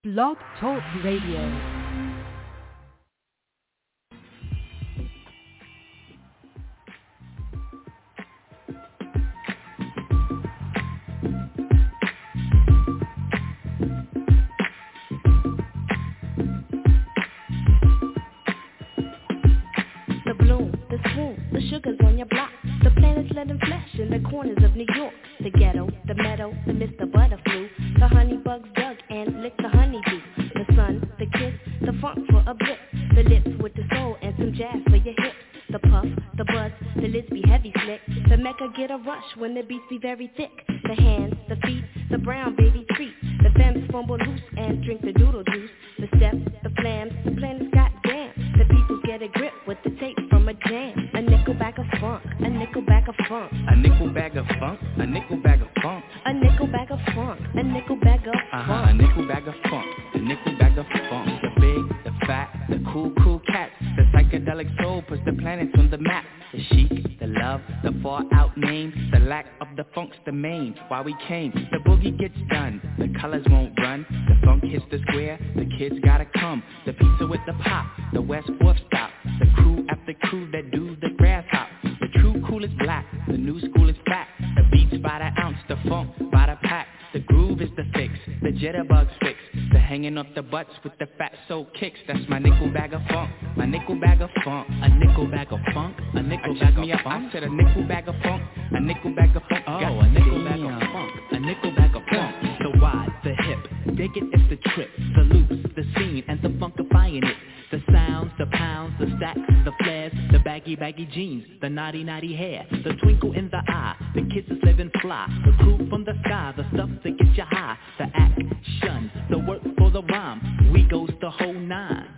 Blog Talk Radio. Sugars on your block, the planets letting flesh in the corners of New York. The ghetto, the meadow, the Mr. Butterflu, the honey bugs dug and licked the honeydew. The sun, the kiss, the funk for a blip, the lips with the soul and some jazz for your hips. The puff, the buzz, the lids be heavy slick. The Mecca get a rush when the beats be very thick. The hands, the feet, the brown baby treat. The femmes fumble loose and drink the doodle juice. The steps, the flams, the planets got damn. The people get a grip with the tape from a jam. A nickel bag of funk, a nickel bag of funk. A nickel bag of funk, a nickel bag of funk. A nickel bag of funk, a nickel bag of funk. A nickel bag of funk, a nickel bag of funk. The big, the fat, the cool cats. The psychedelic soul puts the planets on the map. The chic, the love, the far out name. The lack of the funk's the main. Why we came, the boogie gets done. The colors won't run, the funk hits the square. The kids gotta come, the pizza with the pop. The West 4th stop, the crew after crew that do the grass hop. The true cool is black, the new school is fat. The beats by the ounce, the funk by the pack. The groove is the fix, the jitterbugs fix. The hanging up the butts with the fat soul kicks. That's my nickel bag of funk, my nickel bag of funk. A nickel bag of funk, a nickel bag of funk. I said a nickel bag of funk, a nickel bag of funk. Oh, a nickel bag of funk, a nickel bag of funk. The wide, the hip, dig it is the trip. The loops, the scene, and the funkifying it. The sounds, the pounds, the stacks, the flares, the baggy jeans, the naughty hair, the twinkle in the eye, the kids is living fly, the crew from the sky, the stuff that gets you high, the action, the work for the rhyme, we goes the whole nine.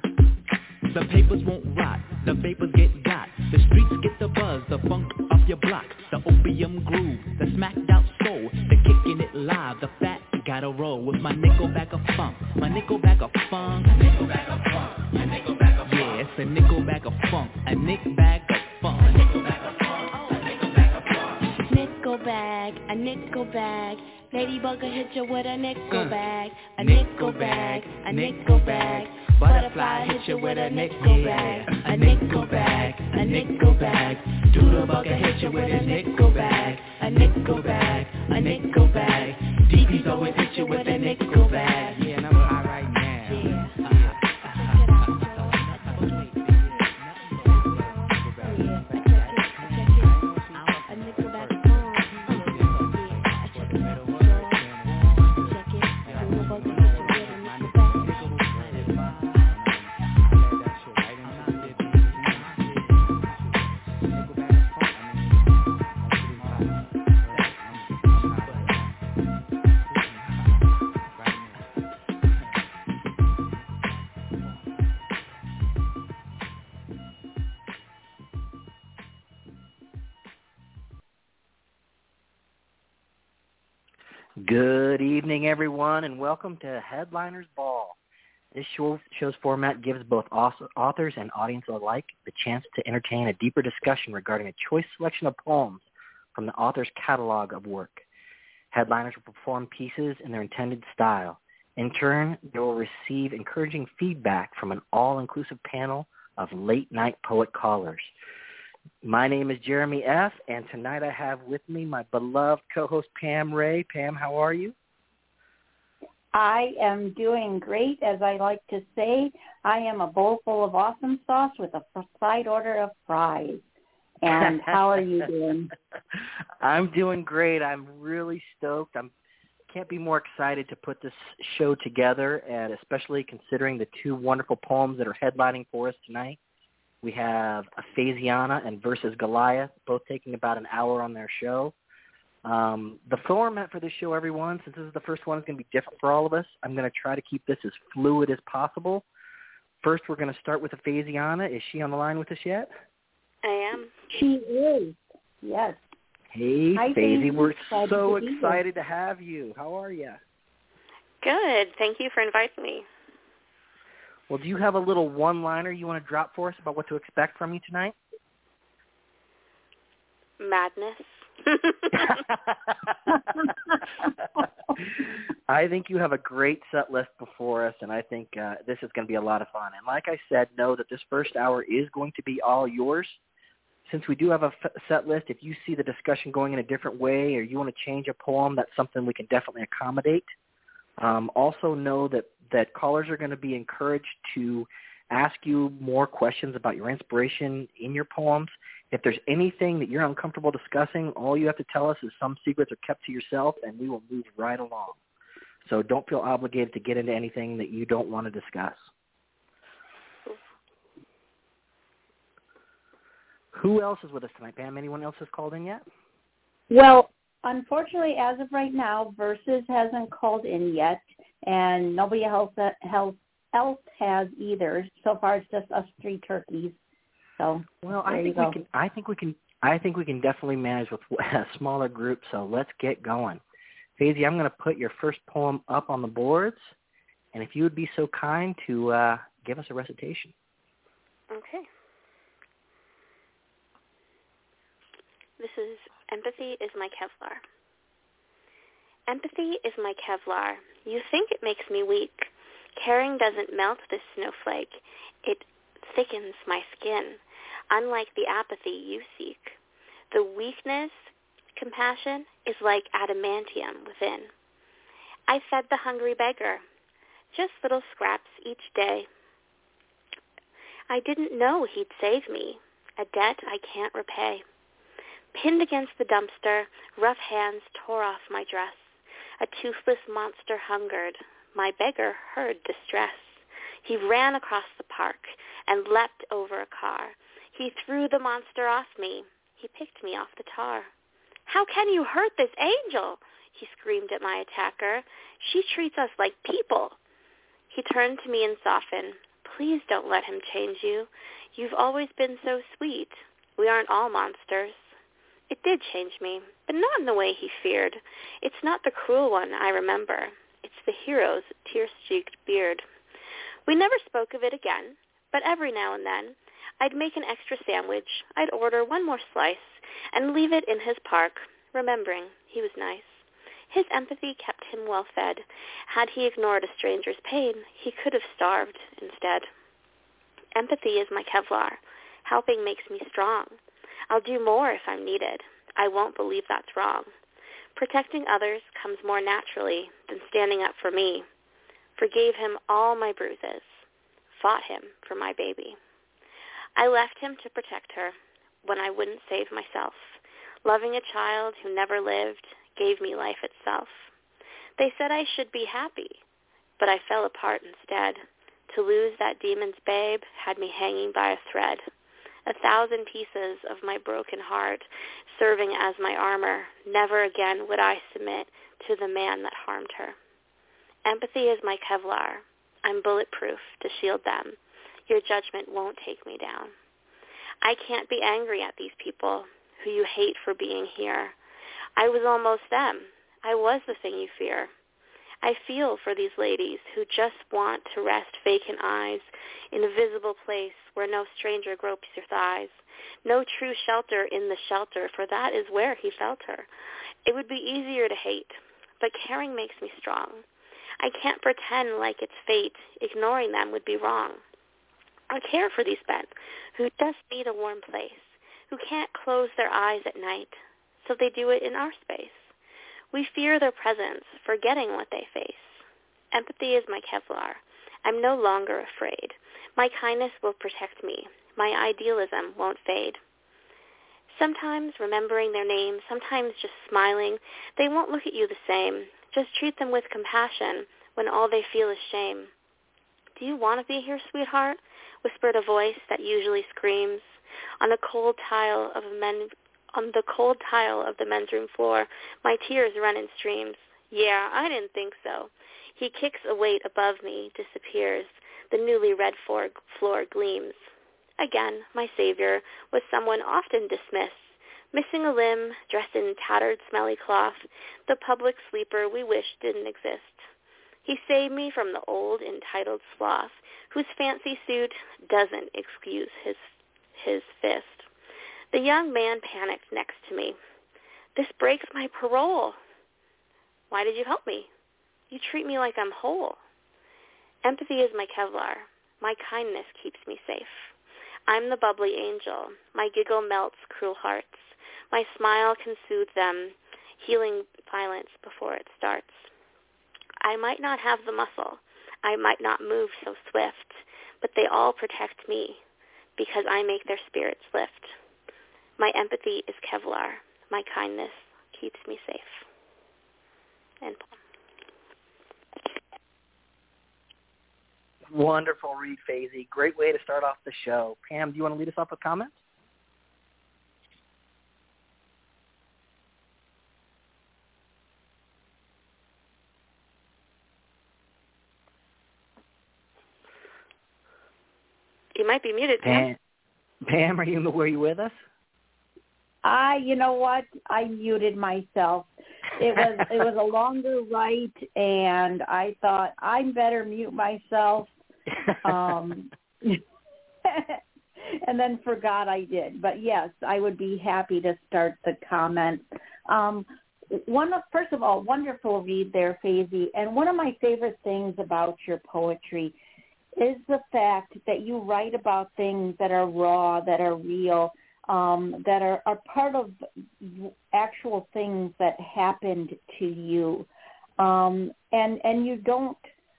The papers won't rot, the vapors get got, the streets get the buzz, the funk off your block, the opium groove, the smacked out soul, the kicking it live, the fat gotta roll with my nickel bag of funk, my nickel bag of funk, a nickel bag of funk, a nickel bag of funk. Yeah, it's a nickel bag of funk, a nick bag of funk, a nickel bag of funk, a nickel bag of funk. Nickel bag, a nickel bag. Ladybug will hit you with a nickel bag, a nickel bag, a nickel bag. Butterfly hit you with a nickel bag, a nickel bag, a nickel bag. Doodlebug will hit you with a nickel bag, a nickel bag, a nickel bag. DP's always hit you with a nickel bag. Yeah, and I'm high right now. Good evening, everyone, and welcome to Headliners Ball. This show's format gives both authors and audience alike the chance to entertain a deeper discussion regarding a choice selection of poems from the author's catalog of work. Headliners will perform pieces in their intended style. In turn, they will receive encouraging feedback from an all-inclusive panel of late-night poet callers. My name is Jeremy F., and tonight I have with me my beloved co-host Pam Ray. Pam, how are you? I am doing great. As I like to say, I am a bowl full of awesome sauce with a side order of fries. And how are you doing? I'm doing great. I'm really stoked. Can't be more excited to put this show together, and especially considering the two wonderful poems that are headlining for us tonight. We have Aphasiana and Versus Goliath, both taking about an hour on their show. The format for this show, everyone, since this is the first one, is going to be different for all of us. I'm going to try to keep this as fluid as possible. First, we're going to start with Aphasiana. Is she on the line with us yet? I am. She is, yes. Hey, Hi, Faisy. We're so excited excited to have you. How are you? Good. Thank you for inviting me. Well, do you have a little one-liner you want to drop for us about what to expect from you tonight? Madness, I think you have a great set list before us, and I think this is going to be a lot of fun. And like I said, know that this first hour is going to be all yours. Since we do have a set list, if you see the discussion going in a different way or you want to change a poem, that's something we can definitely accommodate. Also know that callers are going to be encouraged to ask you more questions about your inspiration in your poems. If there's anything that you're uncomfortable discussing, all you have to tell us is some secrets are kept to yourself, and we will move right along. So don't feel obligated to get into anything that you don't want to discuss. Who else is with us tonight, Pam? Anyone else has called in yet? Well, unfortunately, as of right now, Versus hasn't called in yet, and nobody else has either. So far, it's just us three turkeys. So, well, I think we can definitely manage with a smaller group. So let's get going. Faisy, I'm going to put your first poem up on the boards, and if you would be so kind to give us a recitation. Okay. This is Empathy is My Kevlar. Empathy is my Kevlar. You think it makes me weak. Caring doesn't melt this snowflake. It thickens my skin, unlike the apathy you seek. The weakness, compassion, is like adamantium within. I fed the hungry beggar, just little scraps each day. I didn't know he'd save me, a debt I can't repay. Pinned against the dumpster, rough hands tore off my dress. A toothless monster hungered. My beggar heard distress. He ran across the park and leapt over a car. He threw the monster off me. He picked me off the tar. How can you hurt this angel? He screamed at my attacker. She treats us like people. He turned to me and softened. Please don't let him change you. You've always been so sweet. We aren't all monsters. It did change me, but not in the way he feared. It's not the cruel one I remember. It's the hero's tear-streaked beard. We never spoke of it again, but every now and then, I'd make an extra sandwich. I'd order one more slice and leave it in his park, remembering he was nice. His empathy kept him well fed. Had he ignored a stranger's pain, he could have starved instead. Empathy is my Kevlar. Helping makes me strong. I'll do more if I'm needed. I won't believe that's wrong. Protecting others comes more naturally than standing up for me. Forgave him all my bruises. Fought him for my baby. I left him to protect her when I wouldn't save myself. Loving a child who never lived gave me life itself. They said I should be happy, but I fell apart instead. To lose that demon's babe had me hanging by a thread. 1,000 pieces of my broken heart serving as my armor. Never again would I submit to the man that harmed her. Empathy is my Kevlar. I'm bulletproof to shield them. Your judgment won't take me down. I can't be angry at these people who you hate for being here. I was almost them. I was the thing you fear. I feel for these ladies who just want to rest vacant eyes in a visible place where no stranger gropes your thighs. No true shelter in the shelter, for that is where he felt her. It would be easier to hate, but caring makes me strong. I can't pretend like it's fate. Ignoring them would be wrong. I care for these men who just need a warm place, who can't close their eyes at night, so they do it in our space. We fear their presence, forgetting what they face. Empathy is my Kevlar. I'm no longer afraid. My kindness will protect me. My idealism won't fade. Sometimes remembering their names, sometimes just smiling, they won't look at you the same. Just treat them with compassion when all they feel is shame. Do you want to be here, sweetheart? Whispered a voice that usually screams. On the cold tile of the men's room floor, my tears run in streams. Yeah, I didn't think so. He kicks a weight above me, disappears. The newly red floor gleams. Again, my savior was someone often dismissed. Missing a limb, dressed in tattered, smelly cloth, the public sleeper we wished didn't exist. He saved me from the old, entitled sloth, whose fancy suit doesn't excuse his fist. The young man panicked next to me. This breaks my parole. Why did you help me? You treat me like I'm whole. Empathy is my Kevlar. My kindness keeps me safe. I'm the bubbly angel. My giggle melts cruel hearts. My smile can soothe them, healing violence before it starts. I might not have the muscle. I might not move so swift, but they all protect me because I make their spirits lift. My empathy is Kevlar. My kindness keeps me safe. End poem. Wonderful read, Faisy. Great way to start off the show. Pam, do you want to lead us off with comments? You might be muted, Pam. Pam, were you with us? You know what? I muted myself. It was a longer write, and I thought I'd better mute myself. And then forgot I did. But yes, I would be happy to start the comments. First of all, wonderful read there, Faisy. And one of my favorite things about your poetry is the fact that you write about things that are raw, that are real, that are part of actual things that happened to you, and you don't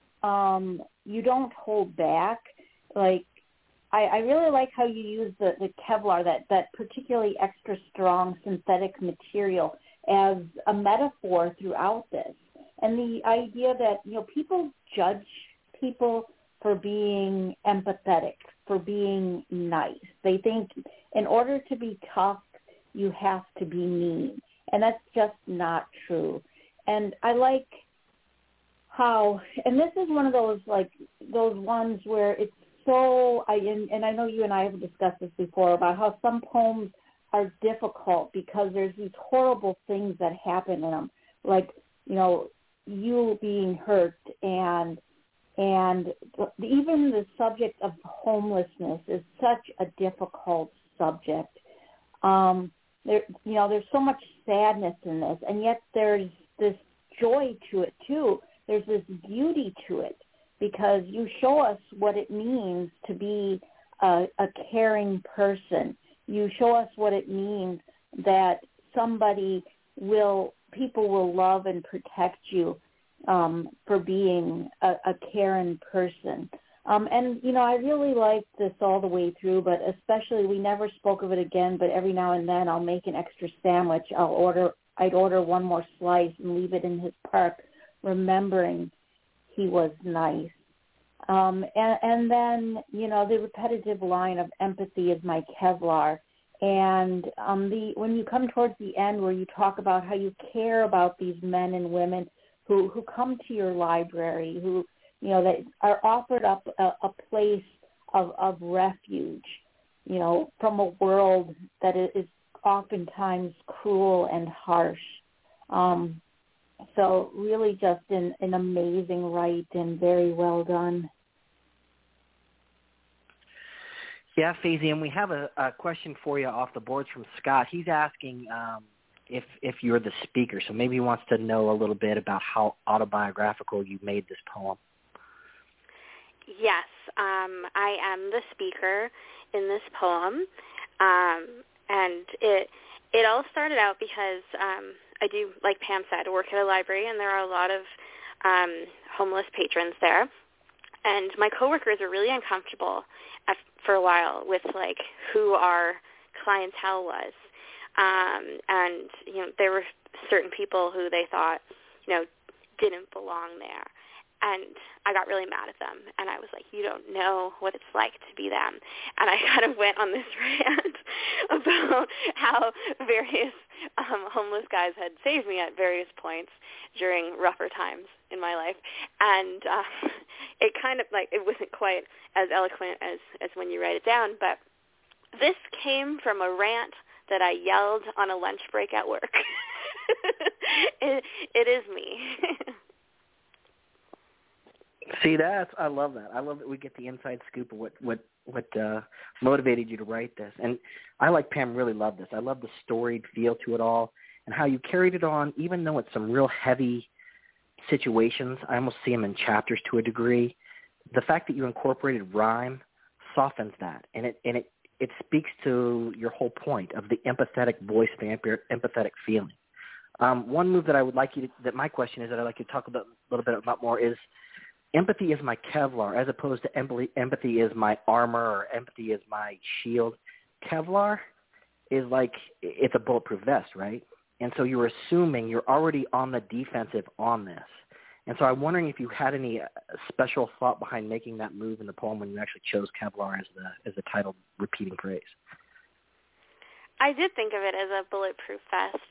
hold back. Like I really like how you use the Kevlar, that particularly extra strong synthetic material, as a metaphor throughout this, and the idea that people judge people for being empathetic, for being nice. They think in order to be tough, you have to be mean. And that's just not true. And I like how, and this is one of those ones where it's so, and I know you and I have discussed this before about how some poems are difficult because there's these horrible things that happen in them, like, you being hurt and even the subject of homelessness is such a difficult subject. There's so much sadness in this, and yet there's this joy to it too. There's this beauty to it because you show us what it means to be a caring person. You show us what it means that people will love and protect you for being a caring person. And I really like this all the way through, but especially we never spoke of it again, but every now and then I'll make an extra sandwich. I'd order one more slice and leave it in his park, remembering he was nice. And then, the repetitive line of empathy is my Kevlar. And when you come towards the end where you talk about how you care about these men and women who come to your library, who, that are offered up a place of refuge, from a world that is oftentimes cruel and harsh. So really just an amazing write and very well done. Yeah, Faisy, and we have a question for you off the boards from Scott. He's asking if you're the speaker, so maybe he wants to know a little bit about how autobiographical you made this poem. Yes, I am the speaker in this poem, and it all started out because I do, like Pam said, work at a library, and there are a lot of homeless patrons there. And my coworkers were really uncomfortable for a while with who our clientele was, and there were certain people who they thought didn't belong there. And I got really mad at them, and I was like, you don't know what it's like to be them. And I kind of went on this rant about how various homeless guys had saved me at various points during rougher times in my life. And it kind of, it wasn't quite as eloquent as when you write it down, but this came from a rant that I yelled on a lunch break at work. It is me. See, I love that. I love that we get the inside scoop of what motivated you to write this. And I, like Pam, really love this. I love the storied feel to it all. and how you carried it on, even though it's some real heavy situations. I almost see them in chapters to a degree. The fact that you incorporated rhyme softens that, and it speaks to your whole point of the empathetic voice, the empathetic feeling. One move that I would like you to, that my question is that I'd like you to talk a little bit about more is empathy is my Kevlar as opposed to empathy is my armor or empathy is my shield. Kevlar is like it's a bulletproof vest, right? And so you're assuming you're already on the defensive on this. And so I'm wondering if you had any special thought behind making that move in the poem when you actually chose Kevlar as the title repeating phrase. I did think of it as a bulletproof vest.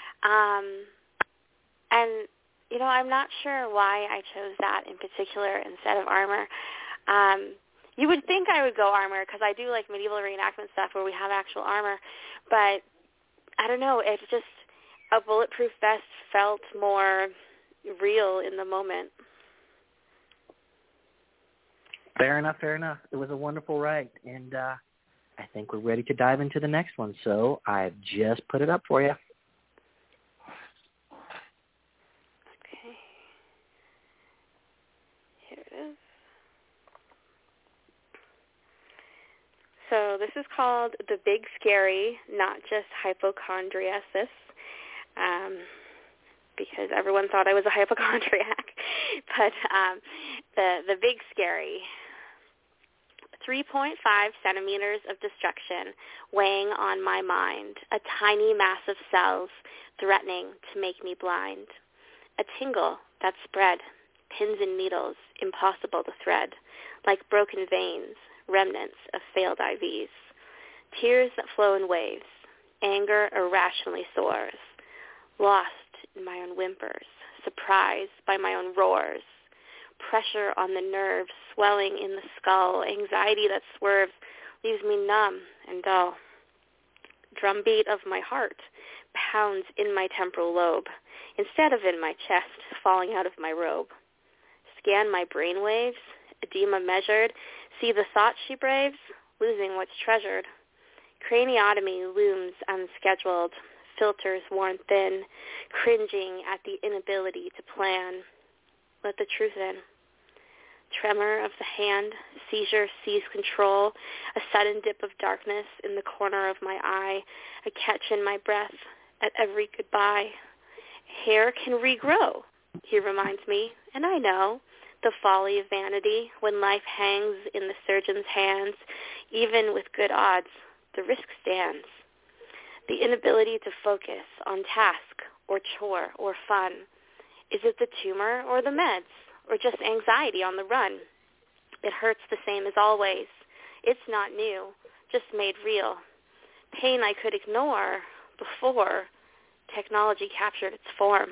And, you know, I'm not sure why I chose that in particular instead of armor. You would think I would go armor because I do like medieval reenactment stuff where we have actual armor. But I don't know, it's just a bulletproof vest felt more real in the moment. Fair enough. It was a wonderful write, and I think we're ready to dive into the next one, so I've just put it up for you. Okay. Here it is. So this is called The Big Scary, Not Just Hypochondriasis. Because everyone thought I was a hypochondriac. But the Big Scary, 3.5 centimeters of destruction weighing on my mind, a tiny mass of cells threatening to make me blind, a tingle that spread, pins and needles impossible to thread, like broken veins, remnants of failed IVs, tears that flow in waves, anger irrationally soars, lost in my own whimpers, surprised by my own roars, pressure on the nerves, swelling in the skull, anxiety that swerves, leaves me numb and dull. Drumbeat of my heart pounds in my temporal lobe, instead of in my chest, falling out of my robe. Scan my brain waves, edema measured, see the thought she braves, losing what's treasured. Craniotomy looms unscheduled, filters worn thin, cringing at the inability to plan. Let the truth in. Tremor of the hand, seizure seize control, a sudden dip of darkness in the corner of my eye, a catch in my breath at every goodbye. Hair can regrow, he reminds me, and I know the folly of vanity when life hangs in the surgeon's hands. Even with good odds, the risk stands. The inability to focus on task or chore or fun. Is it the tumor or the meds or just anxiety on the run? It hurts the same as always. It's not new, just made real. Pain I could ignore before technology captured its form.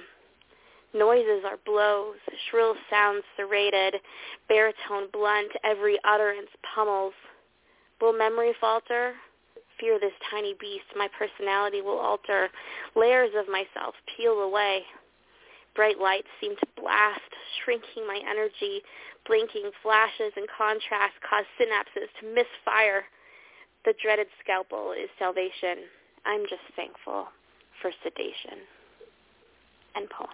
Noises are blows, shrill sounds serrated, baritone blunt, every utterance pummels. Will memory falter? Fear this tiny beast, my personality will alter. Layers of myself peel away. Bright lights seem to blast, shrinking my energy. Blinking flashes and contrast cause synapses to misfire. The dreaded scalpel is salvation. I'm just thankful for sedation. End poem.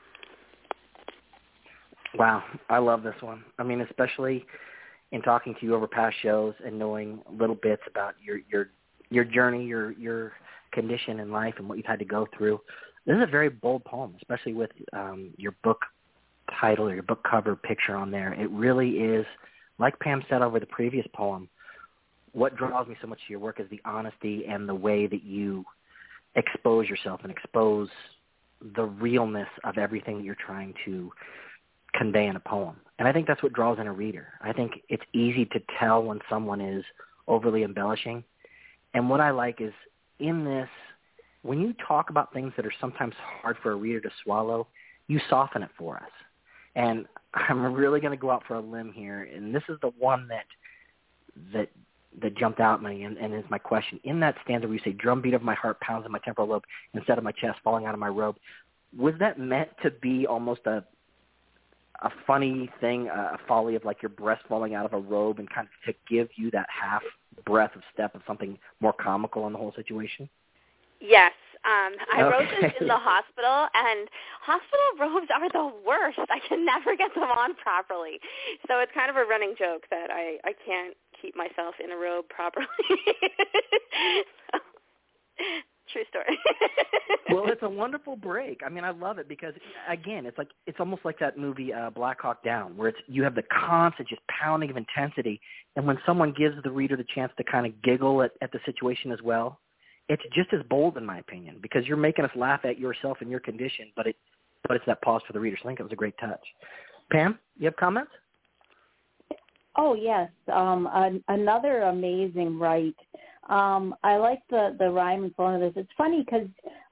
Wow, I love this one. I mean, especially in talking to you over past shows and knowing little bits about your journey, your condition in life and what you've had to go through. This is a very bold poem, especially with your book title or your book cover picture on there. It really is, like Pam said over the previous poem, what draws me so much to your work is the honesty and the way that you expose yourself and expose the realness of everything that you're trying to convey in a poem. And I think that's what draws in a reader. I think it's easy to tell when someone is overly embellishing. And what I like is in this, when you talk about things that are sometimes hard for a reader to swallow, you soften it for us. And I'm really going to go out for a limb here, and this is the one that jumped out at me and is my question. In that stanza where you say, drumbeat of my heart pounds in my temporal lobe instead of my chest falling out of my robe, was that meant to be almost a funny thing, a folly of like your breast falling out of a robe and kind of to give you that half breath of step of something more comical in the whole situation? Yes, I wrote this in the hospital, and hospital robes are the worst. I can never get them on properly. So it's kind of a running joke that I can't keep myself in a robe properly. So, true story. Well, it's a wonderful break. I mean, I love it because, again, it's almost like that movie Black Hawk Down, where you have the constant just pounding of intensity, and when someone gives the reader the chance to kind of giggle at the situation as well, it's just as bold, in my opinion, because you're making us laugh at yourself and your condition, but it's that pause for the reader. So I think it was a great touch. Pam, you have comments? Oh, yes. Another amazing write. I like the rhyme and flow of this. It's funny because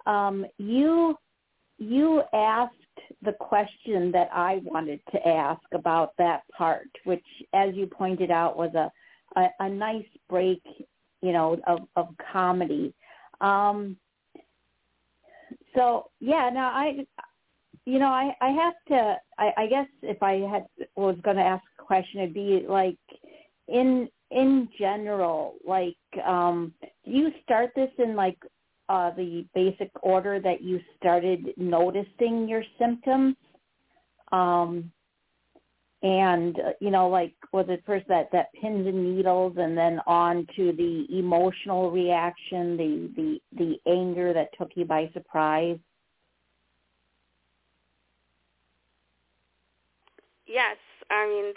you asked the question that I wanted to ask about that part, which, as you pointed out, was a nice break, of comedy. So yeah, now I have to. I guess if I was going to ask a question, it'd be like in general, like, do you start this in like the basic order that you started noticing your symptoms? And, like, was it first that pins and needles and then on to the emotional reaction, the anger that took you by surprise? Yes, I mean,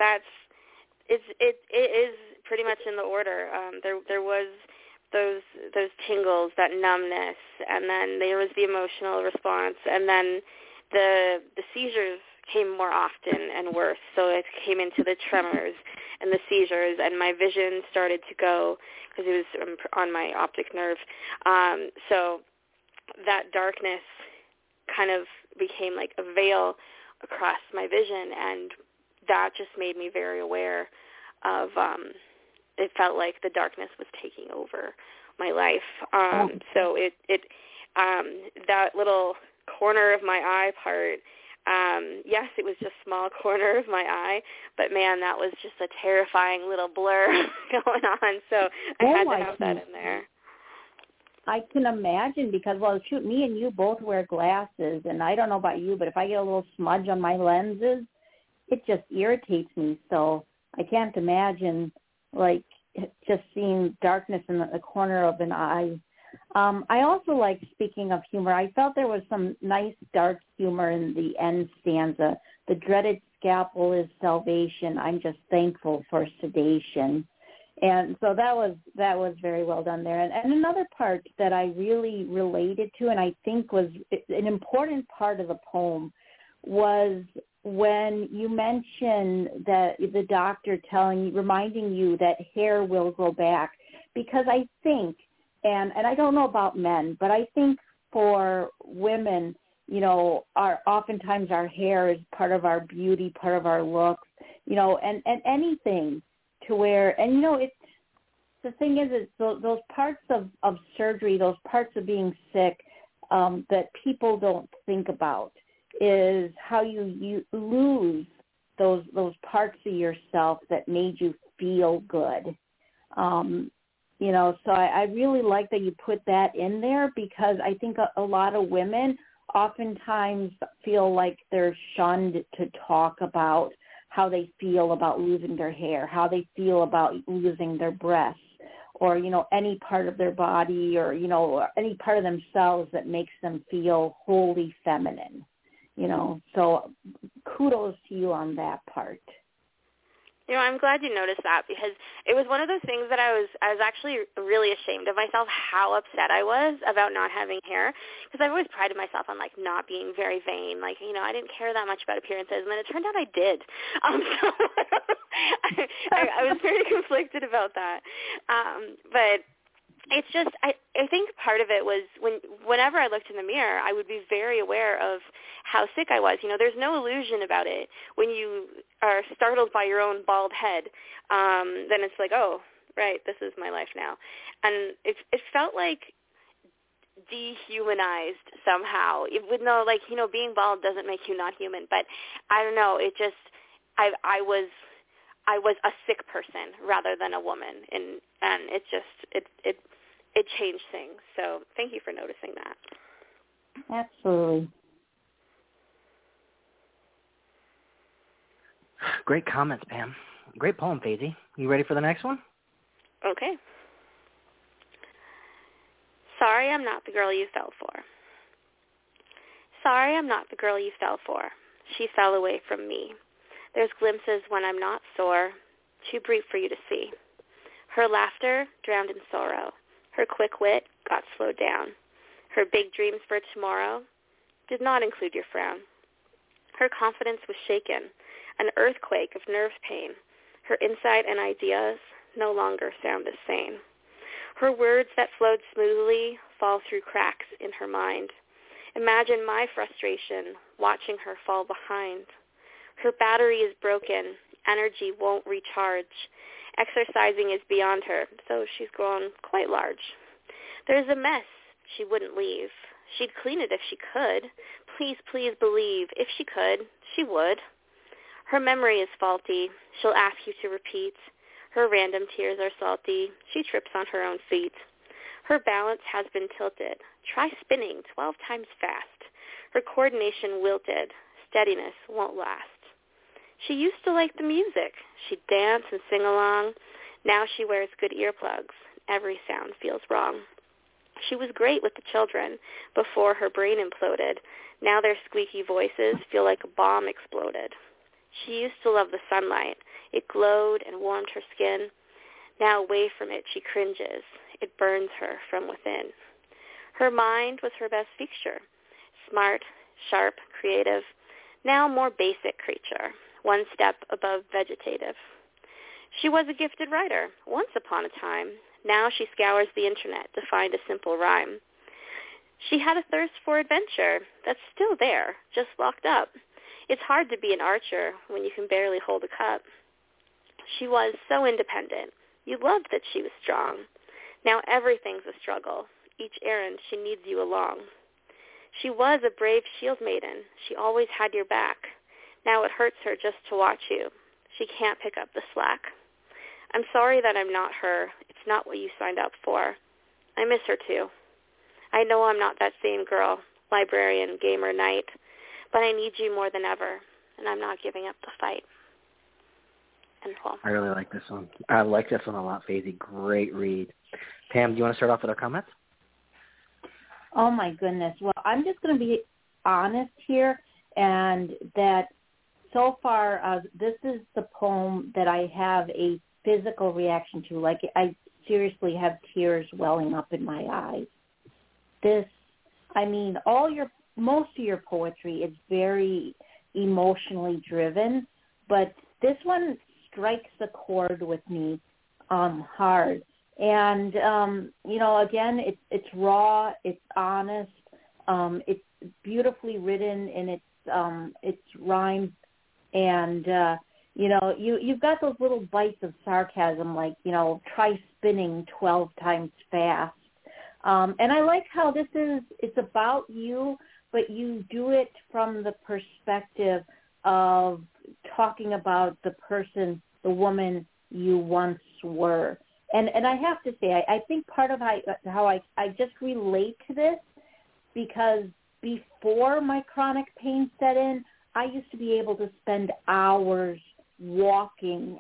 it is pretty much in the order. There was those tingles, that numbness, and then there was the emotional response, and then the seizures came more often and worse. So it came into the tremors and the seizures, and my vision started to go because it was on my optic nerve. So that darkness kind of became like a veil across my vision, and that just made me very aware of it felt like the darkness was taking over my life. So it that little corner of my eye part, yes, it was just a small corner of my eye, but man, that was just a terrifying little blur going on. So I had to have that in there. I can imagine because, well, shoot, me and you both wear glasses, and I don't know about you, but if I get a little smudge on my lenses, it just irritates me. So I can't imagine, like, just seeing darkness in the corner of an eye. I also like, speaking of humor, I felt there was some nice dark humor in the end stanza. The dreaded scalpel is salvation. I'm just thankful for sedation. And so that was very well done there. And another part that I really related to and I think was an important part of the poem was when you mentioned that the doctor reminding you that hair will grow back. Because I think, and I don't know about men, but I think for women, oftentimes our hair is part of our beauty, part of our looks, and anything to where, and it's, the thing is those parts of surgery, those parts of being sick that people don't think about is how you lose those parts of yourself that made you feel good. So I really like that you put that in there because I think a lot of women oftentimes feel like they're shunned to talk about how they feel about losing their hair, how they feel about losing their breasts, or, any part of their body or, any part of themselves that makes them feel wholly feminine, So kudos to you on that part. I'm glad you noticed that because it was one of those things that I was actually really ashamed of myself how upset I was about not having hair because I've always prided myself on like not being very vain. Like, I didn't care that much about appearances, and then it turned out I did. So I was very conflicted about that. But it's just, I think part of it was whenever I looked in the mirror, I would be very aware of how sick I was. There's no illusion about it. When you are startled by your own bald head, then it's like, oh, right, this is my life now. And it felt like dehumanized somehow, even though, like, being bald doesn't make you not human. But I don't know, it just, I was a sick person rather than a woman, and it just, it changed things. So thank you for noticing that. Absolutely. Great comments, Pam. Great poem, Faisy. You ready for the next one? Okay. Sorry I'm not the girl you fell for. Sorry I'm not the girl you fell for. She fell away from me. There's glimpses when I'm not sore, too brief for you to see. Her laughter drowned in sorrow. Her quick wit got slowed down. Her big dreams for tomorrow did not include your frown. Her confidence was shaken, an earthquake of nerve pain. Her insight and ideas no longer sound as sane. Her words that flowed smoothly fall through cracks in her mind. Imagine my frustration watching her fall behind. Her battery is broken. Energy won't recharge. Exercising is beyond her, so she's grown quite large. There's a mess she wouldn't leave. She'd clean it if she could. Please, please believe, if she could, she would. Her memory is faulty. She'll ask you to repeat. Her random tears are salty. She trips on her own feet. Her balance has been tilted. Try spinning 12 times fast. Her coordination wilted. Steadiness won't last. She used to like the music. She'd dance and sing along. Now she wears good earplugs. Every sound feels wrong. She was great with the children before her brain imploded. Now their squeaky voices feel like a bomb exploded. She used to love the sunlight. It glowed and warmed her skin. Now away from it she cringes. It burns her from within. Her mind was her best feature. Smart, sharp, creative. Now more basic creature. One step above vegetative. She was a gifted writer once upon a time. Now she scours the internet to find a simple rhyme. She had a thirst for adventure that's still there, just locked up. It's hard to be an archer when you can barely hold a cup. She was so independent. You loved that she was strong. Now everything's a struggle. Each errand she needs you along. She was a brave shield maiden. She always had your back. Now it hurts her just to watch you. She can't pick up the slack. I'm sorry that I'm not her. It's not what you signed up for. I miss her too. I know I'm not that same girl, librarian, gamer, knight, but I need you more than ever, and I'm not giving up the fight. End poem. I really like this one. I like this one a lot, Faisy. Great read. Pam, do you want to start off with our comments? Oh, my goodness. Well, I'm just going to be honest here, and that so far this is the poem that I have a physical reaction to. Like, I seriously have tears welling up in my eyes. This, I mean, most of your poetry is very emotionally driven, but this one strikes a chord with me hard. And, again, it's raw, it's honest, it's beautifully written in its rhymes, and, you've got those little bites of sarcasm like, try spinning 12 times fast. And I like how it's about you, but you do it from the perspective of talking about the person, the woman you once were. And I have to say, I think part of how I just relate to this, because before my chronic pain set in, I used to be able to spend hours walking.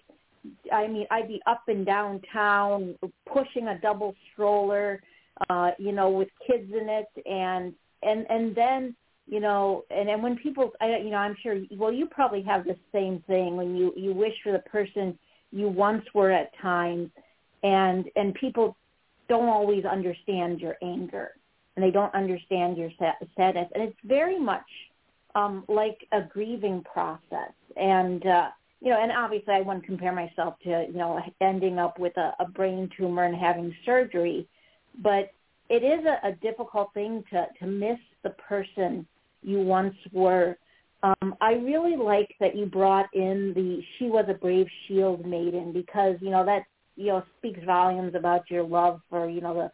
I'd be up and down town, pushing a double stroller, with kids in it, and then, and then when people, I'm sure, well, you probably have the same thing when you wish for the person you once were at times, and people don't always understand your anger, and they don't understand your sadness, and it's very much like a grieving process, and and obviously I wouldn't compare myself to ending up with a brain tumor and having surgery, but it is a difficult thing to miss the person you once were. I really like that you brought in she was a brave shield maiden, because that speaks volumes about your love for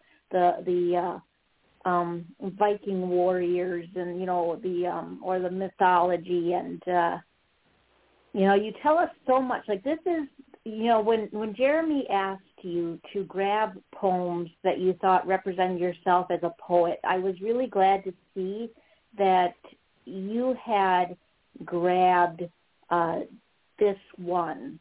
the Viking warriors and or the mythology, and you tell us so much. Like, this is when Jeremy asked you to grab poems that you thought represented yourself as a poet. I was really glad to see that you had grabbed this one.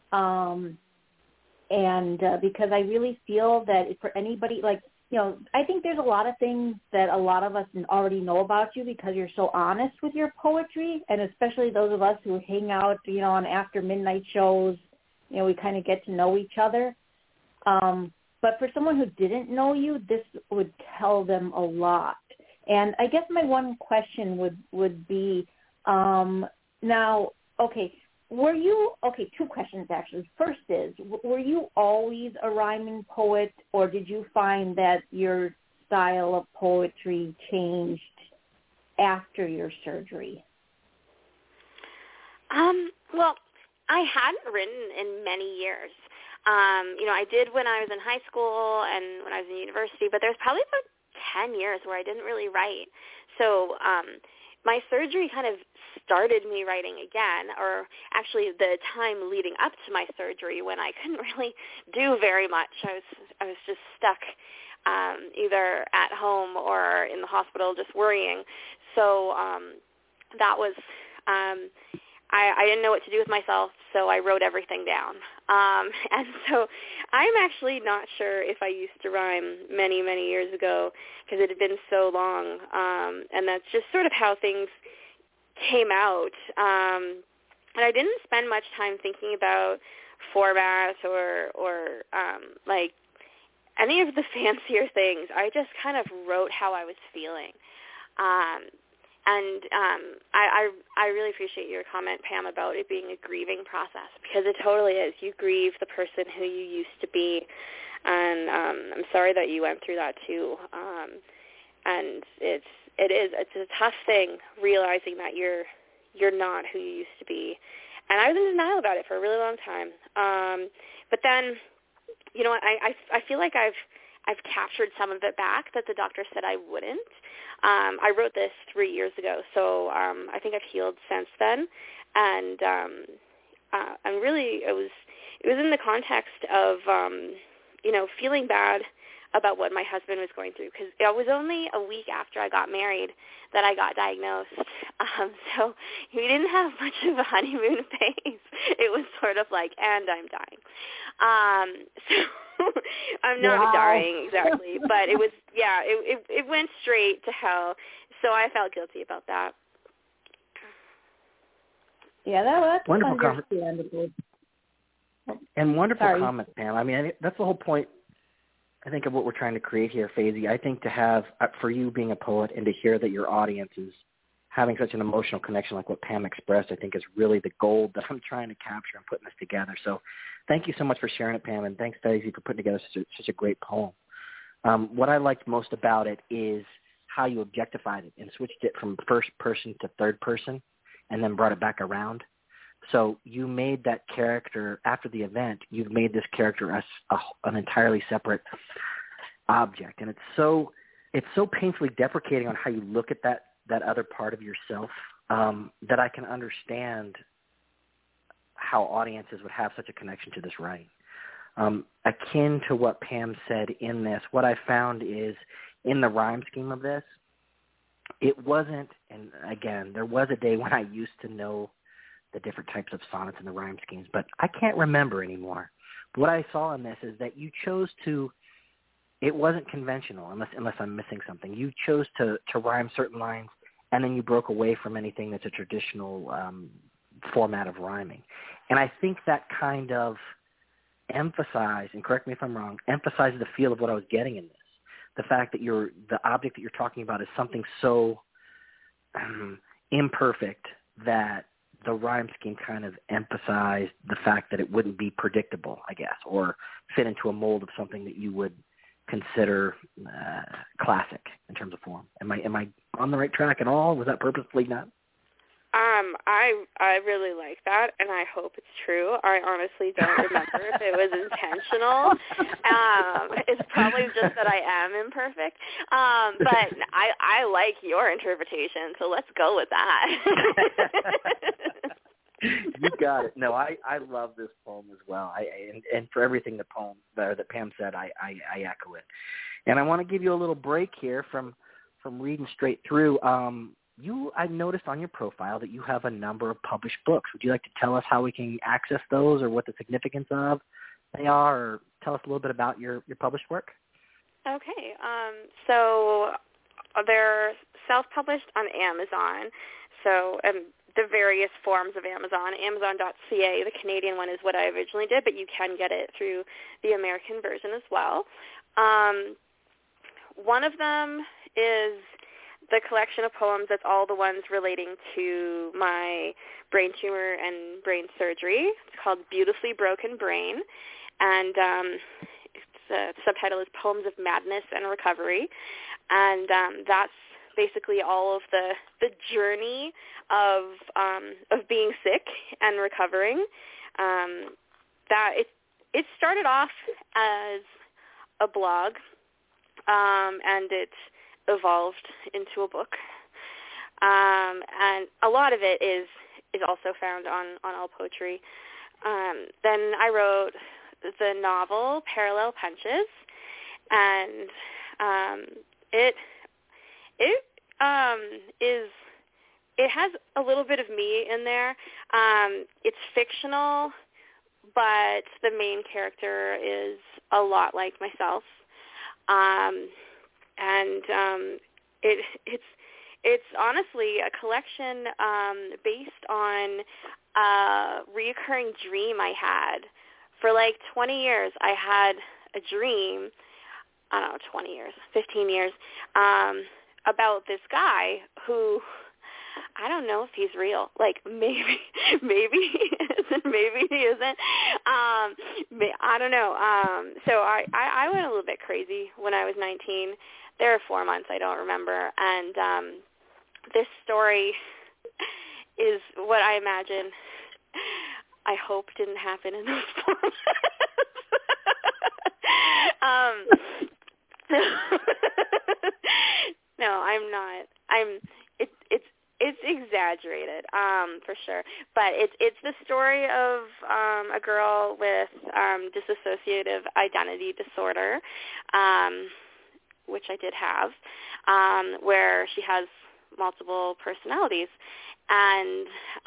Because I really feel that for anybody, like, you know, I think there's a lot of things that a lot of us already know about you because you're so honest with your poetry, and especially those of us who hang out, you know, on after midnight shows, you know, we kind of get to know each other. But for someone who didn't know you, this would tell them a lot. And I guess my one question would be, now, okay, two questions actually. First is, were you always a rhyming poet, or did you find that your style of poetry changed after your surgery? Well, I hadn't written in many years. You know, I did when I was in high school and when I was in university, but there's probably about 10 years where I didn't really write. So my surgery kind of started me writing again, or actually the time leading up to my surgery when I couldn't really do very much. I was just stuck either at home or in the hospital just worrying. So that was I didn't know what to do with myself, so I wrote everything down. And so I'm actually not sure if I used to rhyme many, many years ago because it had been so long. And that's just sort of how things came out. And I didn't spend much time thinking about format or like any of the fancier things. I just kind of wrote how I was feeling. And I really appreciate your comment, Pam, about it being a grieving process, because it totally is. You grieve the person who you used to be, and I'm sorry that you went through that too. And it's a tough thing realizing that you're not who you used to be. And I was in denial about it for a really long time. But then, you know, I feel like I've captured some of it back that the doctor said I wouldn't. I wrote this 3 years ago, so I think I've healed since then. And really, it was in the context of, you know, feeling bad about what my husband was going through, because it was only a week after I got married that I got diagnosed. So he didn't have much of a honeymoon phase. It was sort of like, and I'm dying. So I'm not dying exactly, but it was, yeah, it went straight to hell. So I felt guilty about that. Yeah, that's wonderful understandable. And wonderful comment, Pam. I mean, that's the whole point, I think, of what we're trying to create here, Faisy. I think to have, for you being a poet and to hear that your audience is having such an emotional connection like what Pam expressed, I think is really the gold that I'm trying to capture and putting this together. So thank you so much for sharing it, Pam, and thanks, Faisy, for putting together such a great poem. What I liked most about it is how you objectified it and switched it from first person to third person and then brought it back around. So you made that character, after the event, you've made this character as an entirely separate object. And it's so painfully deprecating on how you look at that other part of yourself that I can understand how audiences would have such a connection to this writing. Akin to what Pam said in this, what I found is in the rhyme scheme of this, it wasn't, and again, there was a day when I used to know the different types of sonnets and the rhyme schemes, but I can't remember anymore. What I saw in this is that you chose to, it wasn't conventional, unless I'm missing something. You chose to rhyme certain lines, and then you broke away from anything that's a traditional format of rhyming. And I think that kind of emphasized, and correct me if I'm wrong, emphasizes the feel of what I was getting in this. The fact that the object that you're talking about is something so imperfect that the rhyme scheme kind of emphasized the fact that it wouldn't be predictable, I guess, or fit into a mold of something that you would consider classic in terms of form. Am I on the right track at all? Was that purposefully done? I really like that, and I hope it's true. I honestly don't remember if it was intentional. It's probably just that I am imperfect. But I like your interpretation, so let's go with that. You got it. No, I love this poem as well. And for everything that Pam said, I echo it. And I want to give you a little break here from reading straight through. I noticed on your profile that you have a number of published books. Would you like to tell us how we can access those, or what the significance of they are, or tell us a little bit about your published work? Okay. So they're self-published on Amazon. So the various forms of Amazon. Amazon.ca, the Canadian one, is what I originally did, but you can get it through the American version as well. One of them is the collection of poems that's all the ones relating to my brain tumor and brain surgery. It's called Beautifully Broken Brain, and the subtitle is Poems of Madness and Recovery, and that's basically all of the journey of being sick and recovering. That it started off as a blog, and it evolved into a book, and a lot of it is also found on All Poetry. Then I wrote the novel Parallel Punches, and it has a little bit of me in there. It's fictional, but the main character is a lot like myself. It's honestly a collection based on a reoccurring dream I had. For like 20 years, I had a dream, 20 years, 15 years, about this guy who, I don't know if he's real. Like, maybe he isn't, maybe he isn't. I don't know. So I went a little bit crazy when I was 19. There are 4 months I don't remember. And this story is what I imagine, I hope didn't happen in those 4 months. No, I'm not. It's exaggerated, for sure. But it's the story of a girl with dissociative identity disorder, which I did have, where she has multiple personalities, and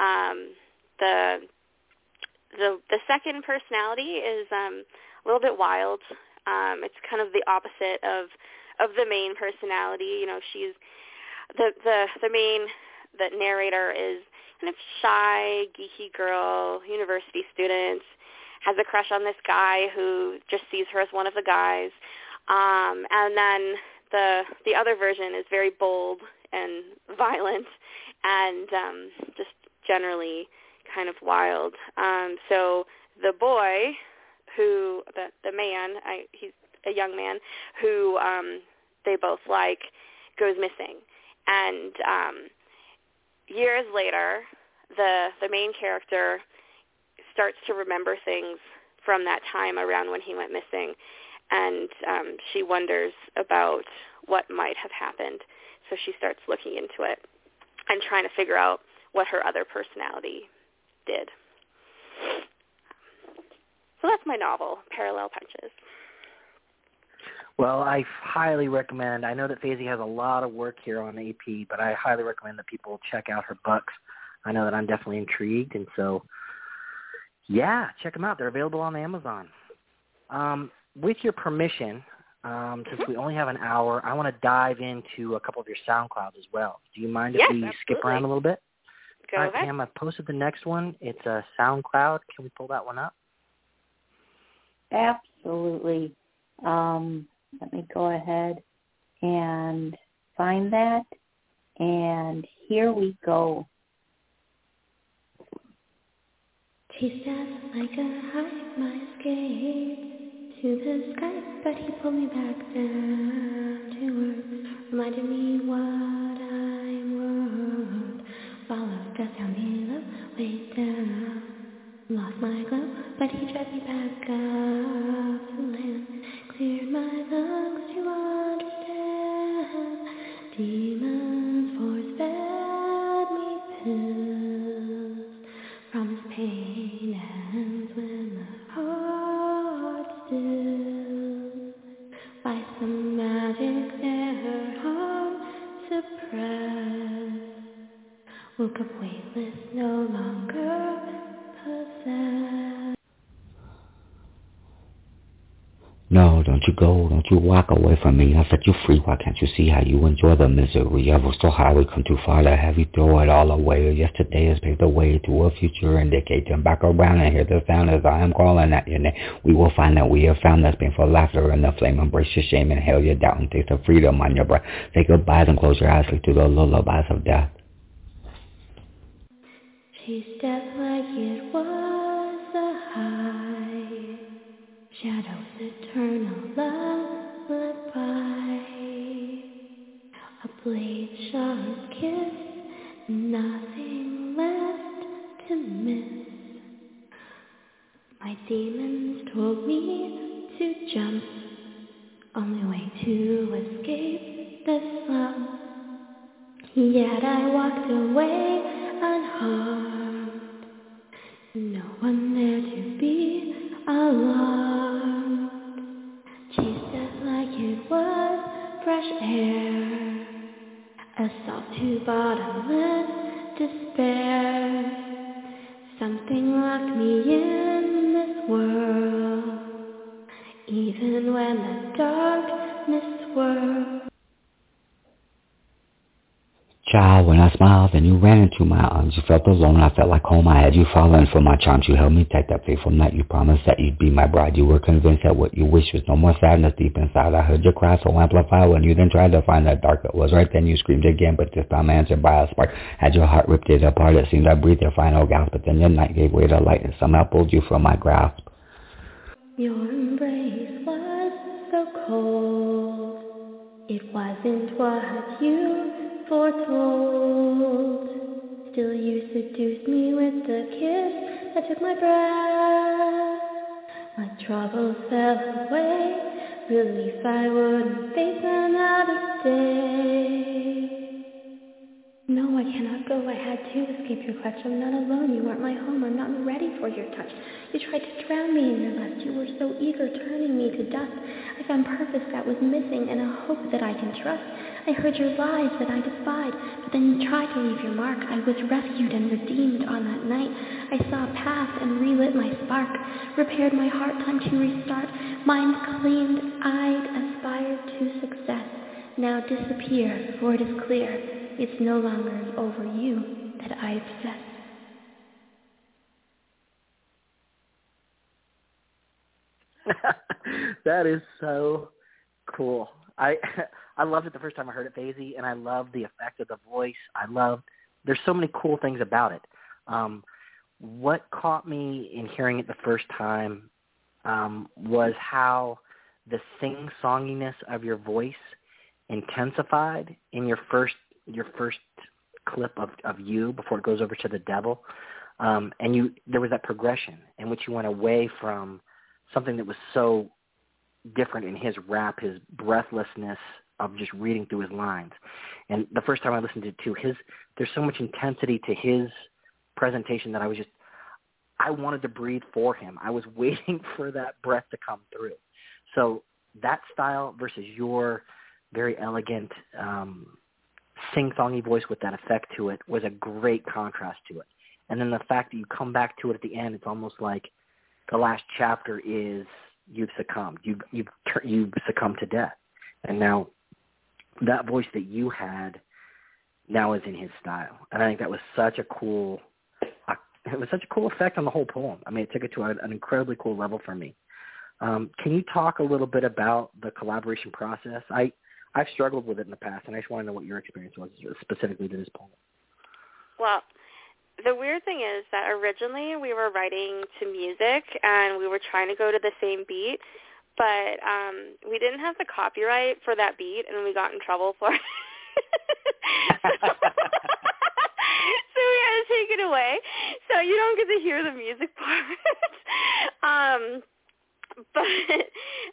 the second personality is a little bit wild. It's kind of the opposite of the main personality. You know, she's the narrator is kind of shy, geeky girl, university student, has a crush on this guy who just sees her as one of the guys. And then the other version is very bold and violent and just generally kind of wild. So the boy who, the man, he's a young man who they both like, goes missing. And years later, the main character starts to remember things from that time around when he went missing, and she wonders about what might have happened. So she starts looking into it and trying to figure out what her other personality did. So that's my novel, Parallel Punches. Well, I highly recommend, I know that Faisy has a lot of work here on AP, but I highly recommend that people check out her books. I know that I'm definitely intrigued, and so, yeah, check them out. They're available on Amazon. With your permission, since we only have an hour, I want to dive into a couple of your SoundClouds as well. Do you mind if we skip around a little bit? Go ahead. Pam, I've posted the next one. It's a SoundCloud. Can we pull that one up? Absolutely. Let me go ahead and find that. And here we go. Chased out like a high, my escape to the sky, but he pulled me back down to earth, reminded me what I'm worth. Followed us down below, way down. Lost my glow, but he dragged me back up to land. Cleared my lungs to understand. Demons force-fed me pills from lack of weightless, no longer possessed. No, don't you go, don't you walk away from me. I set you free. Why can't you see how you enjoy the misery? Ever so high, we come too far to have you throw it all away. Yesterday has paved the way to a future and decay. Turn back around and hear the sound as I am calling at your name. We will find that we have found this painful laughter in the flame. Embrace your shame, inhale your doubt, and taste the freedom on your breath. Say goodbyes and close your eyes, sleep through the lullabies of death. Chase death like it was a high. Shadows eternal lullaby. A blade sharp kiss, nothing left to miss. My demons told me to jump, only way to escape the slump. Yet I walked away unharmed, no one there to be alarmed. Chased death like it was fresh air, assault to bottomless despair. Something locked me in this world, even when the darkness swirled. Child, when I smiled and you ran into my arms, you felt alone, I felt like home. I had you fallen for my charms. You held me tight that fateful night. You promised that you'd be my bride. You were convinced that what you wished was no more sadness deep inside. I heard your cry so amplified when you then tried to find that dark that was right then. You screamed again, but this time answered by a spark. Had your heart ripped it apart, it seemed I breathed your final gasp, but then your night gave way to light and somehow pulled you from my grasp. Your embrace was so cold, it wasn't what you foretold. Still you seduced me with the kiss that took my breath. My troubles fell away, relief I wouldn't face another day. No, I cannot go. I had to escape your clutch. I'm not alone. You aren't my home. I'm not ready for your touch. You tried to drown me in your lust. You were so eager, turning me to dust. I found purpose that was missing and a hope that I can trust. I heard your lies that I defied, but then you tried to leave your mark. I was rescued and redeemed on that night. I saw a path and relit my spark, repaired my heart, time to restart. Mind cleaned, I'd aspired to success. Now disappear, for it is clear, it's no longer over you that I obsess. That is so cool. I loved it the first time I heard it, Daisy, and I love the effect of the voice. There's so many cool things about it. What caught me in hearing it the first time was how the sing-songiness of your voice intensified in your first clip of you before it goes over to the devil. And there was that progression in which you went away from something that was so different in his rap, his breathlessness of just reading through his lines. And the first time I listened to it too, there's so much intensity to his presentation that I wanted to breathe for him. I was waiting for that breath to come through. So that style versus your very elegant sing-songy voice with that effect to it was a great contrast to it. And then the fact that you come back to it at the end, it's almost like the last chapter is you've succumbed. You've succumbed to death. And now that voice that you had now is in his style. And I think that was such a cool effect on the whole poem. I mean, it took it to an incredibly cool level for me. Can you talk a little bit about the collaboration process? I've struggled with it in the past, and I just want to know what your experience was specifically to this poem. Well, the weird thing is that originally we were writing to music, and we were trying to go to the same beat, but we didn't have the copyright for that beat, and we got in trouble for it. So we had to take it away. So you don't get to hear the music part. But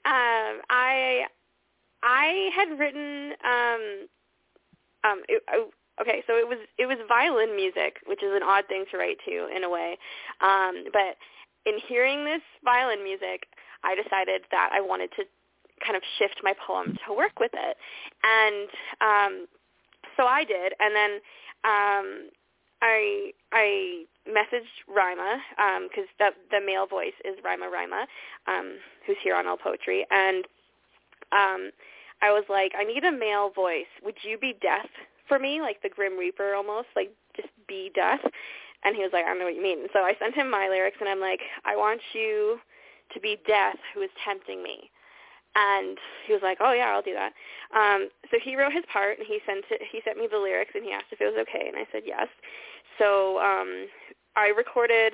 I had written okay, so it was violin music, which is an odd thing to write to in a way. But in hearing this violin music, I decided that I wanted to kind of shift my poem to work with it. And so I did. And then I messaged Rima, because the male voice is Rima, who's here on All Poetry, and I was like, I need a male voice. Would you be Death for me, like the Grim Reaper almost, like just be Death? And he was like, I don't know what you mean. And so I sent him my lyrics, and I'm like, I want you to be Death who is tempting me. And he was like, oh, yeah, I'll do that. So he wrote his part, and he sent me the lyrics, and he asked if it was okay, and I said yes. So I recorded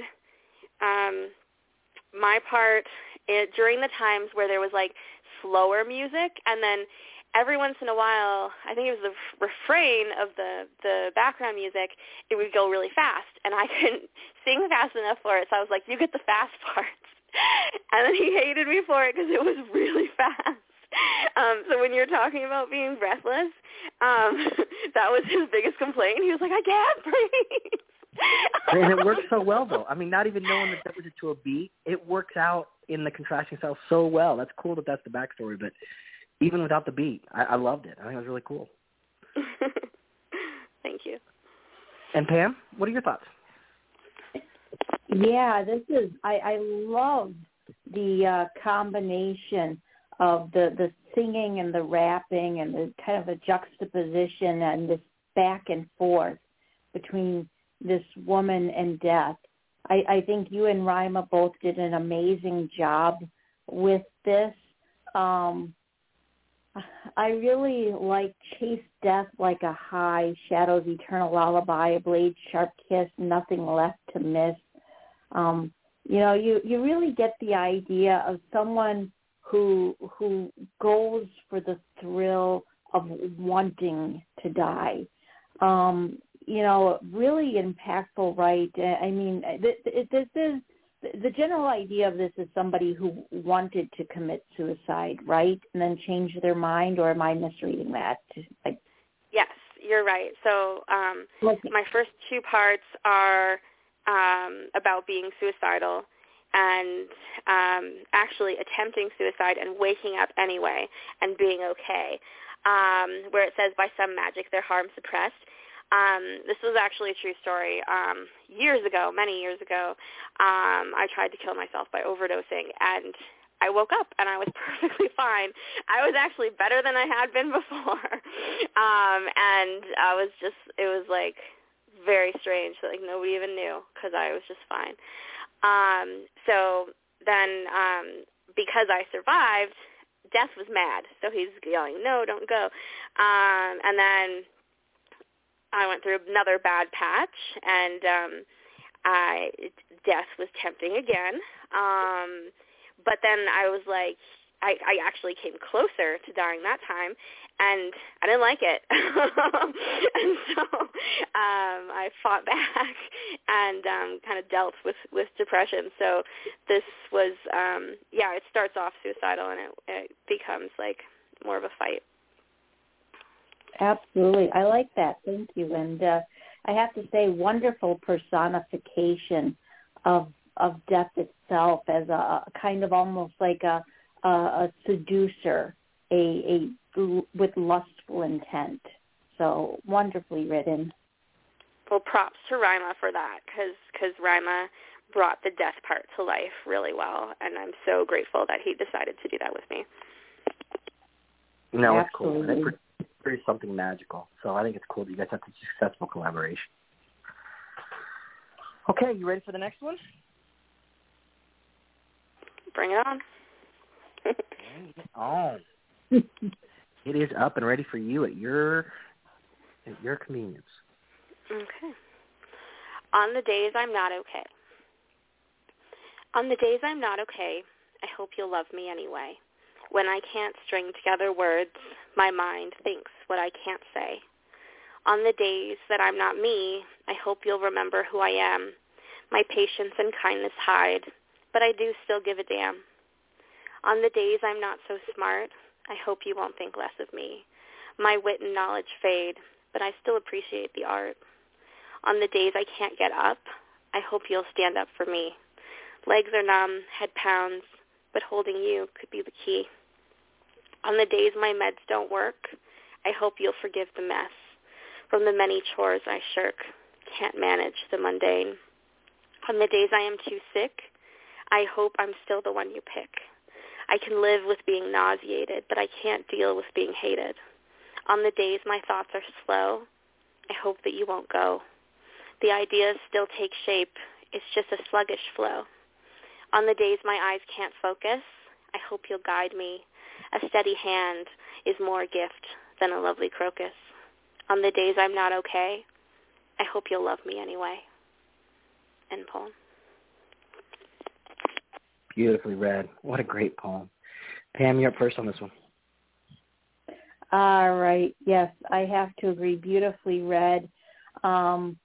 my part during the times where there was, like, slower music, and then every once in a while, I think it was the refrain of the background music, it would go really fast, and I couldn't sing fast enough for it, so I was like, you get the fast parts. And then he hated me for it because it was really fast. So when you're talking about being breathless, that was his biggest complaint. He was like, I can't breathe. And it works so well, though. I mean, not even knowing that was to a beat, it works out in the contrasting style so well. That's cool that that's the backstory, but even without the beat, I loved it. I think it was really cool. Thank you. And Pam, what are your thoughts? Yeah, I love the combination of the singing and the rapping and the kind of a juxtaposition and this back and forth between this woman and Death. I think you and Rima both did an amazing job with this. I really like Chase Death like a high, Shadow's eternal lullaby, a blade's sharp kiss, nothing left to miss. You really get the idea of someone who goes for the thrill of wanting to die. Really impactful, right? I mean, this is the general idea of this is somebody who wanted to commit suicide, right, and then change their mind, or am I misreading that? Yes, you're right. So my first two parts are about being suicidal and actually attempting suicide and waking up anyway and being okay, where it says, by some magic their harm suppressed. This was actually a true story. Many years ago, I tried to kill myself by overdosing, and I woke up and I was perfectly fine. I was actually better than I had been before. And it was like very strange that like nobody even knew because I was just fine. So then because I survived, Death was mad. So he's yelling, no, don't go. And then I went through another bad patch, and Death was tempting again. But then I was like, I actually came closer to dying that time, and I didn't like it. And so I fought back and kind of dealt with depression. So this was, it starts off suicidal, and it becomes like more of a fight. Absolutely. I like that. Thank you. And I have to say, wonderful personification of Death itself as a kind of almost like a seducer, with lustful intent. So wonderfully written. Well, props to Rima for that, because Rima brought the Death part to life really well, and I'm so grateful that he decided to do that with me. No, it's cool. And it produced something magical. So I think it's cool that you guys have a successful collaboration. Okay, you ready for the next one? Bring it on. Bring it on. It is up and ready for you at your convenience. Okay. On the days I'm not okay. On the days I'm not okay, I hope you'll love me anyway. When I can't string together words, my mind thinks what I can't say. On the days that I'm not me, I hope you'll remember who I am. My patience and kindness hide, but I do still give a damn. On the days I'm not so smart, I hope you won't think less of me. My wit and knowledge fade, but I still appreciate the art. On the days I can't get up, I hope you'll stand up for me. Legs are numb, head pounds, but holding you could be the key. On the days my meds don't work, I hope you'll forgive the mess. From the many chores I shirk, can't manage the mundane. On the days I am too sick, I hope I'm still the one you pick. I can live with being nauseated, but I can't deal with being hated. On the days my thoughts are slow, I hope that you won't go. The ideas still take shape. It's just a sluggish flow. On the days my eyes can't focus, I hope you'll guide me. A steady hand is more a gift than a lovely crocus. On the days I'm not okay, I hope you'll love me anyway. End poem. Beautifully read. What a great poem. Pam, you're up first on this one. All right. Yes, I have to agree. Beautifully read. I'm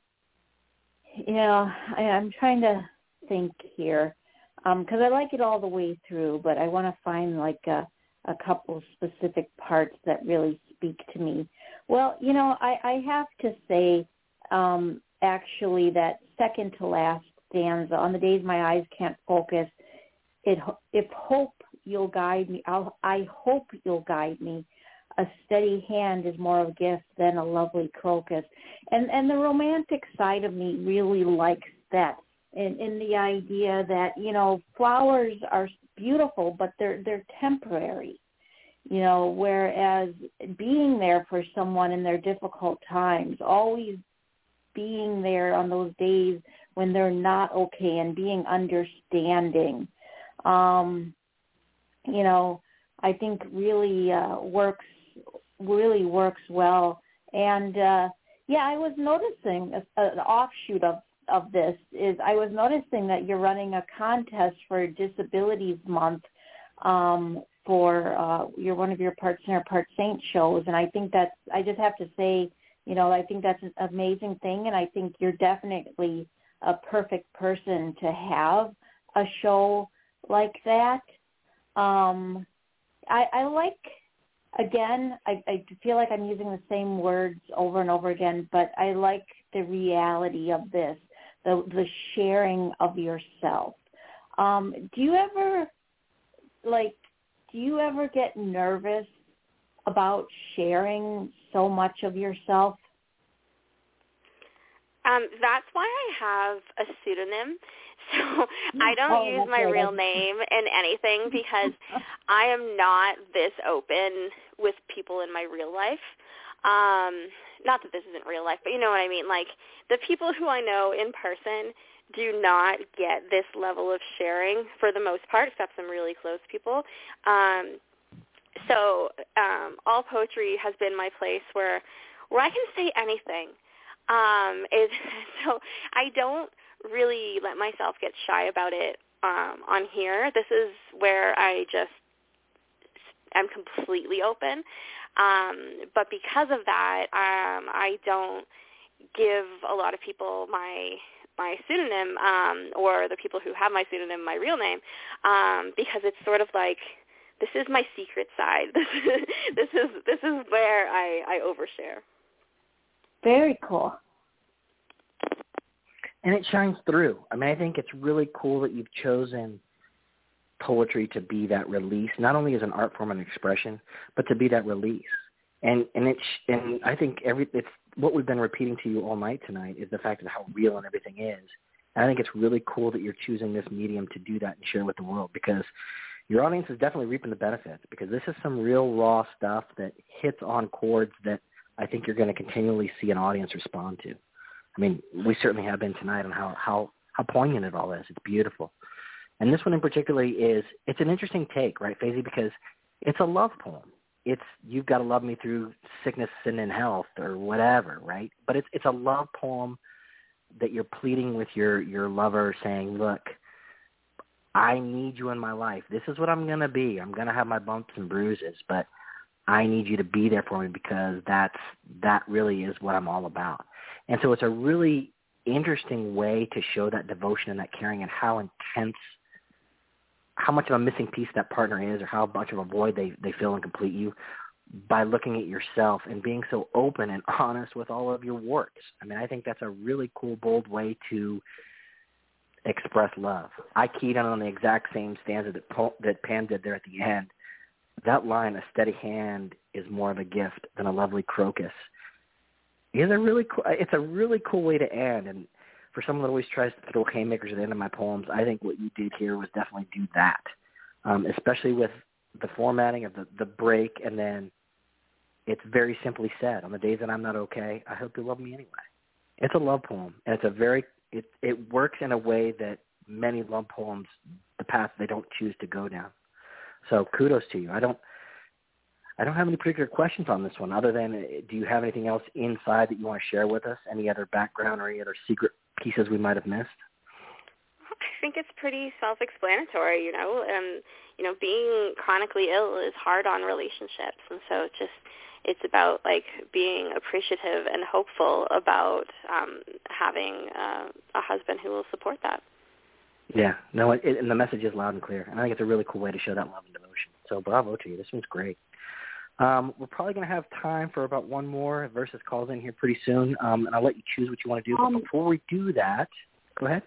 trying to think here because I like it all the way through, but I want to find like a couple specific parts that really speak to me. Well, I have to say actually that second to last stanza, on the days my eyes can't focus, if hope you'll guide me, I hope you'll guide me. A steady hand is more of a gift than a lovely crocus. And the romantic side of me really likes that in the idea that, flowers are beautiful, but they're temporary, whereas being there for someone in their difficult times, always being there on those days when they're not okay and being understanding, I think really works well. And I was noticing an offshoot of this is I was noticing that you're running a contest for Disabilities Month for one of your Part Sinner, Part Saint shows, and I think I just have to say, I think that's an amazing thing, and I think you're definitely a perfect person to have a show like that. I like, again, I feel like I'm using the same words over and over again, but I like the reality of this, the sharing of yourself. Do you ever get nervous about sharing so much of yourself? That's why I have a pseudonym. So I don't use my real name in anything because I am not this open with people in my real life. Not that this isn't real life, but you know what I mean. Like, the people who I know in person do not get this level of sharing for the most part, except some really close people. So All Poetry has been my place where I can say anything. So I don't really let myself get shy about it on here. This is where I just am completely open. But because of that, I don't give a lot of people my pseudonym or the people who have my pseudonym my real name because it's sort of like, this is my secret side. This is where I overshare. Very cool. And it shines through. I mean, I think it's really cool that you've chosen poetry to be that release, not only as an art form and expression, but to be that release. And I think it's what we've been repeating to you all night tonight is the fact of how real and everything is. And I think it's really cool that you're choosing this medium to do that and share with the world, because your audience is definitely reaping the benefits, because this is some real raw stuff that hits on chords that I think you're going to continually see an audience respond to. I mean, we certainly have been tonight on how poignant it all is. It's beautiful. And this one in particular it's an interesting take, right, Faisy, because it's a love poem. It's you've got to love me through sickness, sin, and health or whatever, right? But it's a love poem that you're pleading with your lover, saying, look, I need you in my life. This is what I'm going to be. I'm going to have my bumps and bruises, but I need you to be there for me, because that really is what I'm all about. And so it's a really interesting way to show that devotion and that caring and how intense, how much of a missing piece that partner is, or how much of a void they fill and complete you, by looking at yourself and being so open and honest with all of your warts. I mean, I think that's a really cool, bold way to express love. I keyed on the exact same stanza that Pam did there at the end. That line, a steady hand is more of a gift than a lovely crocus. It's a really cool way to end. And for someone that always tries to throw haymakers at the end of my poems, I think what you did here was definitely do that, especially with the formatting of the break, and then it's very simply said, on the days that I'm not okay, I hope you love me anyway. It's a love poem, and it works in a way that many love poems, the path they don't choose to go down. So kudos to you. I don't have any particular questions on this one, other than, do you have anything else inside that you want to share with us? Any other background or any other secret pieces we might have missed? I think it's pretty self-explanatory, being chronically ill is hard on relationships. And so it's about like being appreciative and hopeful about having a husband who will support that. Yeah, no, and the message is loud and clear. And I think it's a really cool way to show that love and devotion. So bravo to you. This one's great. We're probably going to have time for about one more. Versus calls in here pretty soon, and I'll let you choose what you want to do. But before we do that, go ahead.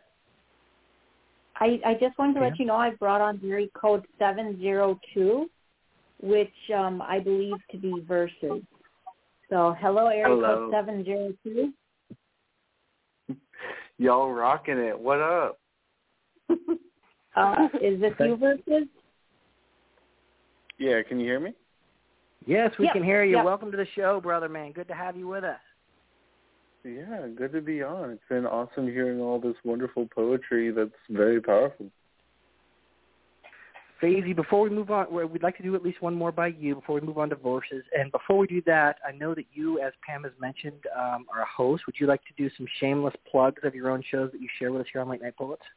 I just wanted to let you know I brought on area code 702, which I believe to be Versus. So hello, area code 702. Y'all rocking it. What up? Is this you, Versus? Yeah, can you hear me? Yes, we can hear you. Yep. Welcome to the show, brother man. Good to have you with us. Yeah, good to be on. It's been awesome hearing all this wonderful poetry that's very powerful. Faisy, before we move on, we'd like to do at least one more by you before we move on to Verses. And before we do that, I know that you, as Pam has mentioned, are a host. Would you like to do some shameless plugs of your own shows that you share with us here on Late Night Poets?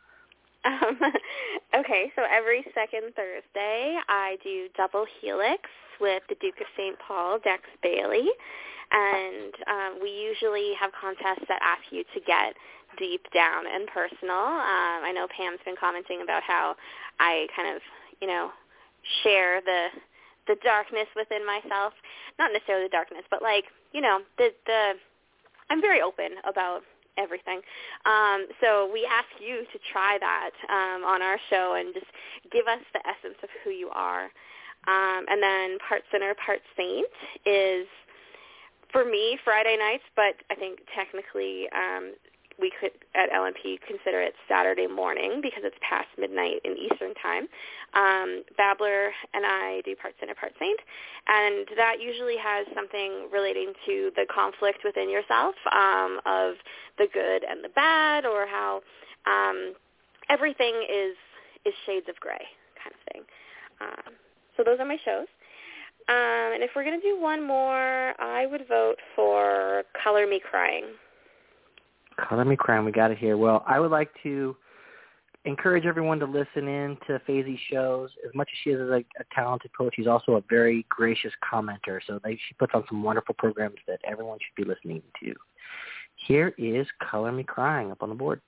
Okay, so every second Thursday I do Double Helix with the Duke of St. Paul, Dex Bailey, and we usually have contests that ask you to get deep down and personal. I know Pam's been commenting about how I kind of, share the darkness within myself. Not necessarily the darkness, but like, I'm very open about everything. So we ask you to try that on our show and just give us the essence of who you are. And then Part Sinner, Part Saint is, for me, Friday nights, but I think technically we could, at LNP, consider it Saturday morning because it's past midnight in Eastern time. Babbler and I do Part Sinner, Part Saint, and that usually has something relating to the conflict within yourself of the good and the bad, or how everything is shades of gray kind of thing. So those are my shows. And if we're going to do one more, I would vote for Color Me Crying. Color Me Crying, we got it here. Well, I would like to encourage everyone to listen in to Faisy's shows. As much as she is a talented poet, she's also a very gracious commenter. So she puts on some wonderful programs that everyone should be listening to. Here is Color Me Crying up on the board.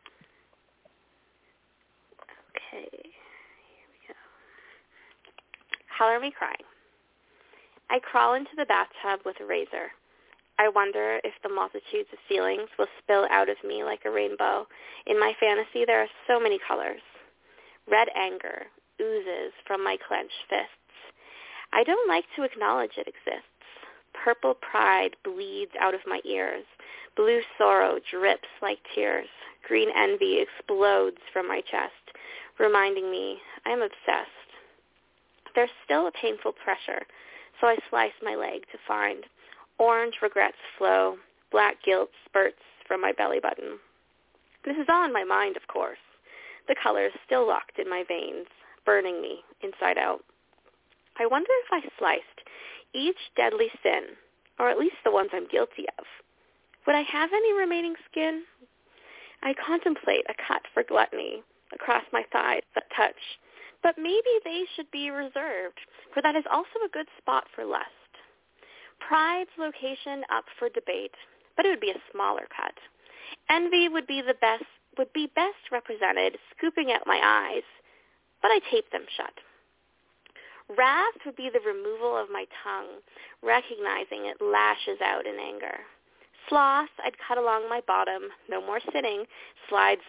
Okay, here we go. Color Me Crying. I crawl into the bathtub with a razor. I wonder if the multitudes of feelings will spill out of me like a rainbow. In my fantasy, there are so many colors. Red anger oozes from my clenched fists. I don't like to acknowledge it exists. Purple pride bleeds out of my ears. Blue sorrow drips like tears. Green envy explodes from my chest, reminding me I am obsessed. There's still a painful pressure, so I slice my leg to find. Orange regrets flow. Black guilt spurts from my belly button. This is all in my mind, of course. The colors still locked in my veins, burning me inside out. I wonder if I sliced each deadly sin, or at least the ones I'm guilty of. Would I have any remaining skin? I contemplate a cut for gluttony across my thighs that touch, but maybe they should be reserved, for that is also a good spot for lust. Pride's location up for debate, but it would be a smaller cut. Envy would be best represented scooping out my eyes, but I tape them shut. Wrath would be the removal of my tongue, recognizing it lashes out in anger. Sloth, I'd cut along my bottom, no more sitting, sides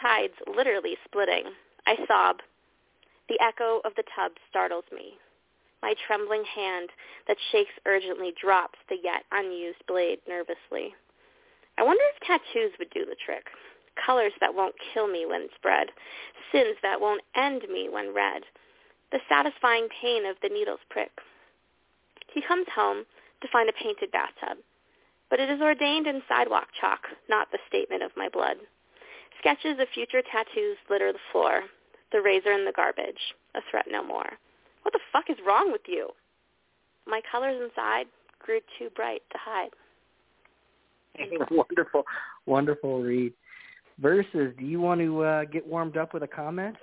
literally splitting. I sob. The echo of the tub startles me. My trembling hand that shakes urgently drops the yet unused blade nervously. I wonder if tattoos would do the trick. Colors that won't kill me when spread. Sins that won't end me when read. The satisfying pain of the needle's prick. He comes home to find a painted bathtub. But it is ordained in sidewalk chalk, not the statement of my blood. Sketches of future tattoos litter the floor. The razor in the garbage. A threat no more. What the fuck is wrong with you? My colors inside grew too bright to hide. Wonderful, wonderful read. Versus, do you want to get warmed up with a comment?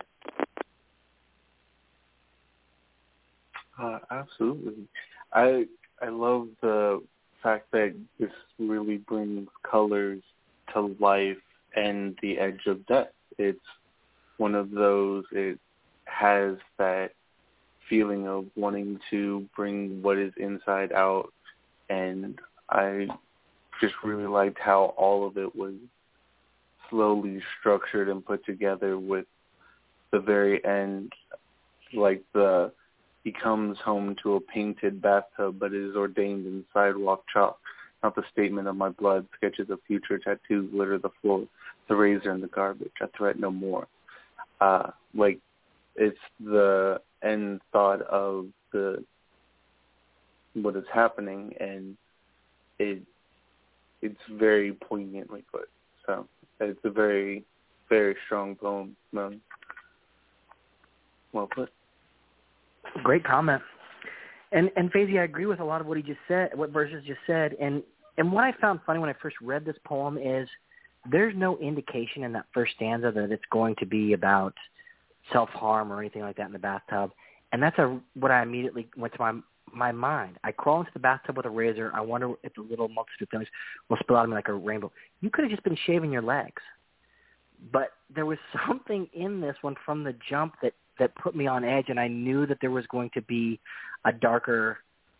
Absolutely. I love the fact that this really brings colors to life and the edge of death. It's one of those, it has that feeling of wanting to bring what is inside out, and I just really liked how all of it was slowly structured and put together, with the very end, like he comes home to a painted bathtub, but it is ordained in sidewalk chalk, not the statement of my blood. Sketches of future tattoos litter the floor, the razor in the garbage, a threat no more. Like, it's the end thought of what is happening, and it's very poignantly put. So it's a very, very strong poem. Well put. Great comment. And Faisy, I agree with a lot of what he just said, what Versus just said. And what I found funny when I first read this poem is there's no indication in that first stanza that it's going to be about self-harm or anything like that in the bathtub. And that's what I immediately went to my mind. I crawl into the bathtub with a razor. I wonder if the little multitude of feelings will spill out of me like a rainbow. You could have just been shaving your legs. But there was something in this one from the jump that put me on edge, and I knew that there was going to be a darker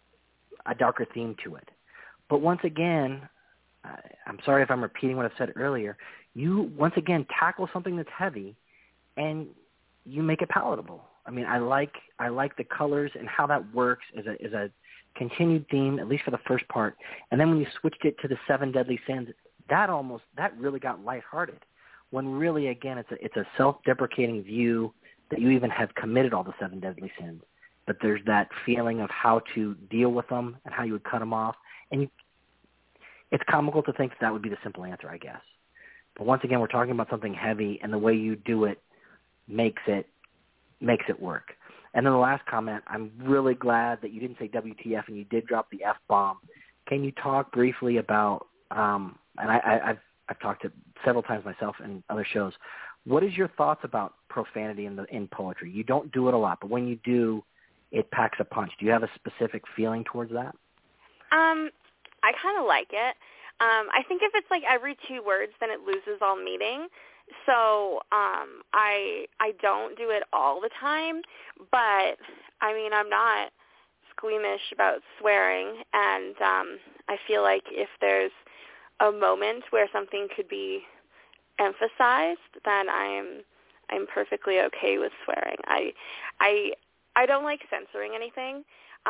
theme to it. But once again, I'm sorry if I'm repeating what I've said earlier, you once again tackle something that's heavy and you make it palatable. I mean, I like the colors and how that works as a continued theme, at least for the first part. And then when you switched it to the 7 deadly sins, that really got lighthearted. When really, again, it's a self-deprecating view that you even have committed all the 7 deadly sins. But there's that feeling of how to deal with them and how you would cut them off. And it's comical to think that would be the simple answer, I guess. But once again, we're talking about something heavy, and the way you do it makes it work. And then the last comment, I'm really glad that you didn't say WTF and you did drop the F-bomb. Can you talk briefly about, and I've talked it several times myself in other shows, what is your thoughts about profanity in poetry? You don't do it a lot, but when you do, it packs a punch. Do you have a specific feeling towards that? I kind of like it. I think if it's like every 2 words, then it loses all meaning. So I don't do it all the time, but I mean, I'm not squeamish about swearing, and I feel like if there's a moment where something could be emphasized, then I'm perfectly okay with swearing. I don't like censoring anything,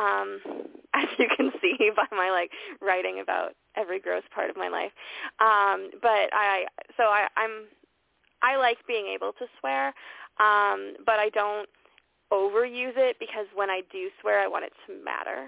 as you can see by my writing about every gross part of my life. But I like being able to swear, but I don't overuse it, because when I do swear, I want it to matter.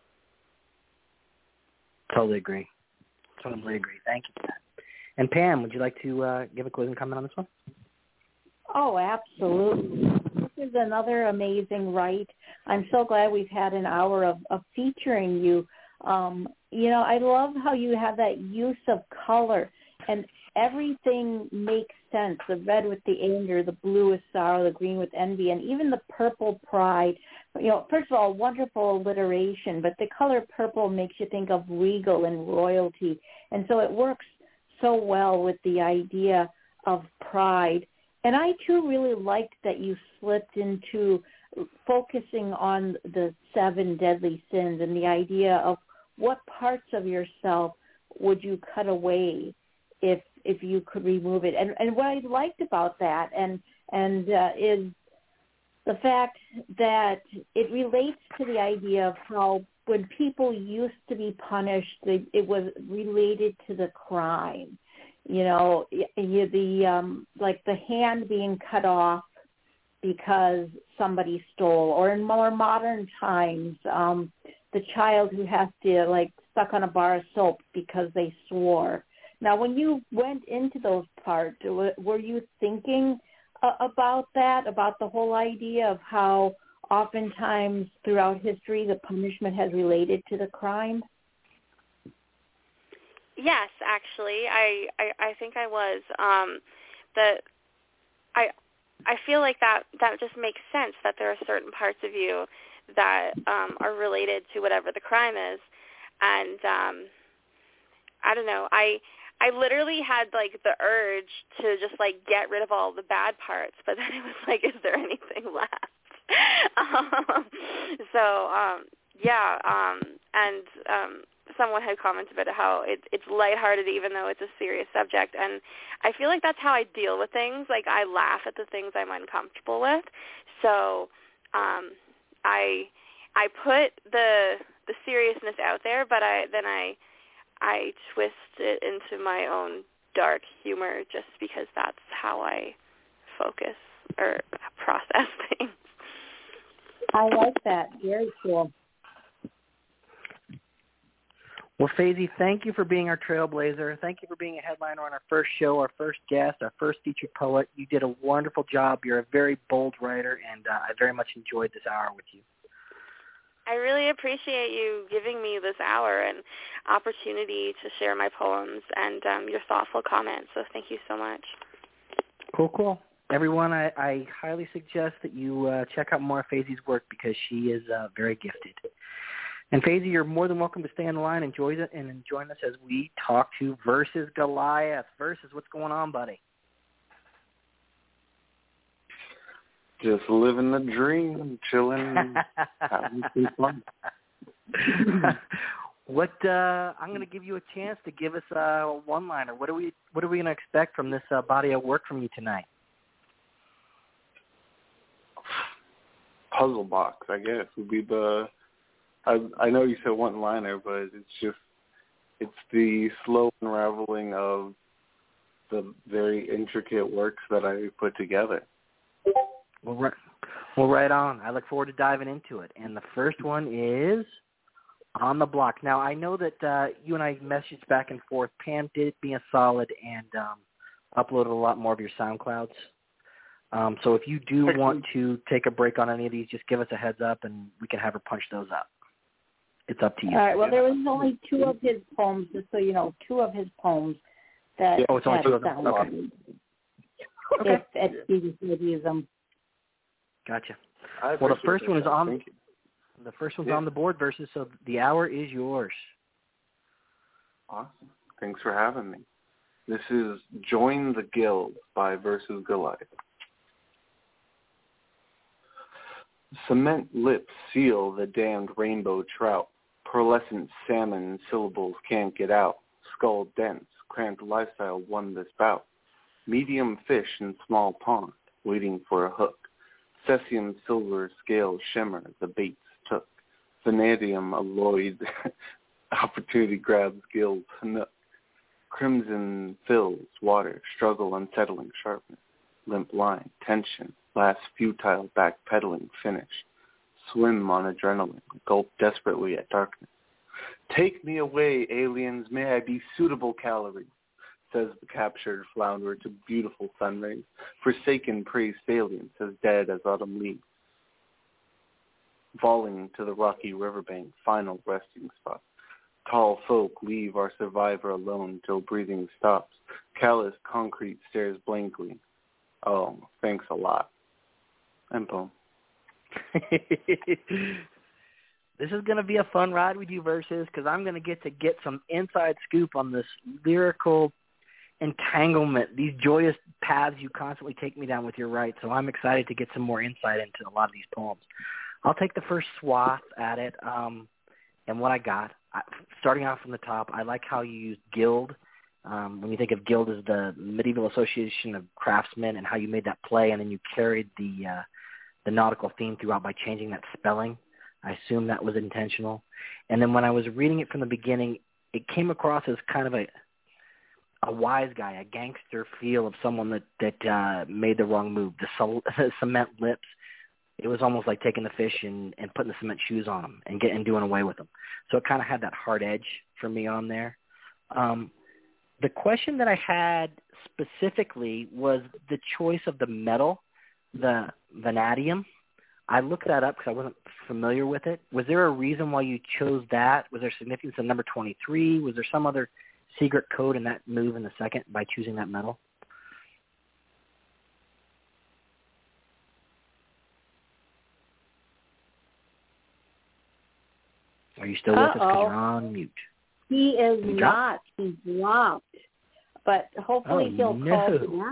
Totally agree. Thank you for that. And Pam, would you like to give a closing comment on this one? Oh, absolutely. This is another amazing write. I'm so glad we've had an hour of featuring you. I love how you have that use of color, and everything makes sense. The red with the anger, the blue with sorrow, the green with envy, and even the purple pride. First of all, wonderful alliteration, but the color purple makes you think of regal and royalty. And so it works so well with the idea of pride. And I, too, really liked that you slipped into focusing on the 7 deadly sins and the idea of what parts of yourself would you cut away if you could remove it. And what I liked about that is the fact that it relates to the idea of how when people used to be punished, it was related to the crime. You know, like the hand being cut off because somebody stole, or in more modern times, the child who has to like suck on a bar of soap because they swore. Now, when you went into those parts, were you thinking about that, about the whole idea of how oftentimes throughout history the punishment has related to the crime? Yes, actually, I think I was. I feel like that just makes sense, that there are certain parts of you that are related to whatever the crime is, and I don't know. I literally had like the urge to just like get rid of all the bad parts, but then it was like, is there anything left? Someone had commented about how it's lighthearted even though it's a serious subject, and I feel like that's how I deal with things. Like, I laugh at the things I'm uncomfortable with, so I put the seriousness out there, but I twist it into my own dark humor just because that's how I focus or process things. I like that. Very cool. Well, Faisy, thank you for being our trailblazer. Thank you for being a headliner on our first show, our first guest, our first featured poet. You did a wonderful job. You're a very bold writer, and I very much enjoyed this hour with you. I really appreciate you giving me this hour and opportunity to share my poems and your thoughtful comments, so thank you so much. Cool. Everyone, I highly suggest that you check out more of Faisy's work because she is very gifted. And Faisy, you're more than welcome to stay on the line and join us as we talk to Versus Goliath. Versus, what's going on, buddy? Just living the dream, chilling, having some fun. I'm going to give you a chance to give us a one-liner. What are we going to expect from this body of work from you tonight? Puzzle box, I guess, would be the. I know you said one-liner, but it's the slow unraveling of the very intricate works that I put together. Well, right on. I look forward to diving into it. And the first one is On the Block. Now, I know that you and I messaged back and forth. Pam did me a solid and uploaded a lot more of your SoundClouds. So if you do want to take a break on any of these, just give us a heads up and we can have her punch those up. It's up to you. All right. Well, there was only 2 of his poems, just so you know, 2 of his poems that it's only 2 of them. Okay. If you would use them. Gotcha. Well, the first one is on. The first one's on the board, Versus. So the hour is yours. Awesome. Thanks for having me. This is Join the Guild by Versus Goliath. Cement lips seal the damned rainbow trout. Pearlescent salmon syllables can't get out. Skull dense, cramped lifestyle won this bout. Medium fish in small pond, waiting for a hook. Cesium silver scales shimmer, the baits took. Vanadium alloyed, opportunity grabs gills nook. Crimson fills water, struggle unsettling sharpness. Limp line, tension, last futile backpedaling finish. Swim on adrenaline, gulp desperately at darkness. Take me away, aliens, may I be suitable calories, says the captured flounder to beautiful sun rays. Forsaken prey salients, as dead as autumn leaves. Falling to the rocky riverbank, final resting spot. Tall folk leave our survivor alone till breathing stops. Callous concrete stares blankly. Oh, thanks a lot. And poem. This is going to be a fun ride with you, Versus, because I'm going to get some inside scoop on this lyrical entanglement, these joyous paths you constantly take me down with your right. So I'm excited to get some more insight into a lot of these poems. I'll take the first swath at it, and what I got. Starting off from the top, I like how you used guild. When you think of guild as the medieval association of craftsmen and how you made that play, and then you carried the the nautical theme throughout by changing that spelling. I assume that was intentional. And then when I was reading it from the beginning, it came across as kind of a wise guy, a gangster feel of someone that made the wrong move. The cement lips, it was almost like taking the fish and putting the cement shoes on them and doing away with them. So it kind of had that hard edge for me on there. The question that I had specifically was the choice of the metal, the vanadium. I looked that up because I wasn't familiar with it. Was there a reason why you chose that? Was there significance in number 23? Was there some other secret code in that move in the second by choosing that metal? Are you still with us? Because you're on mute. He is not. He dropped. But hopefully he'll call back.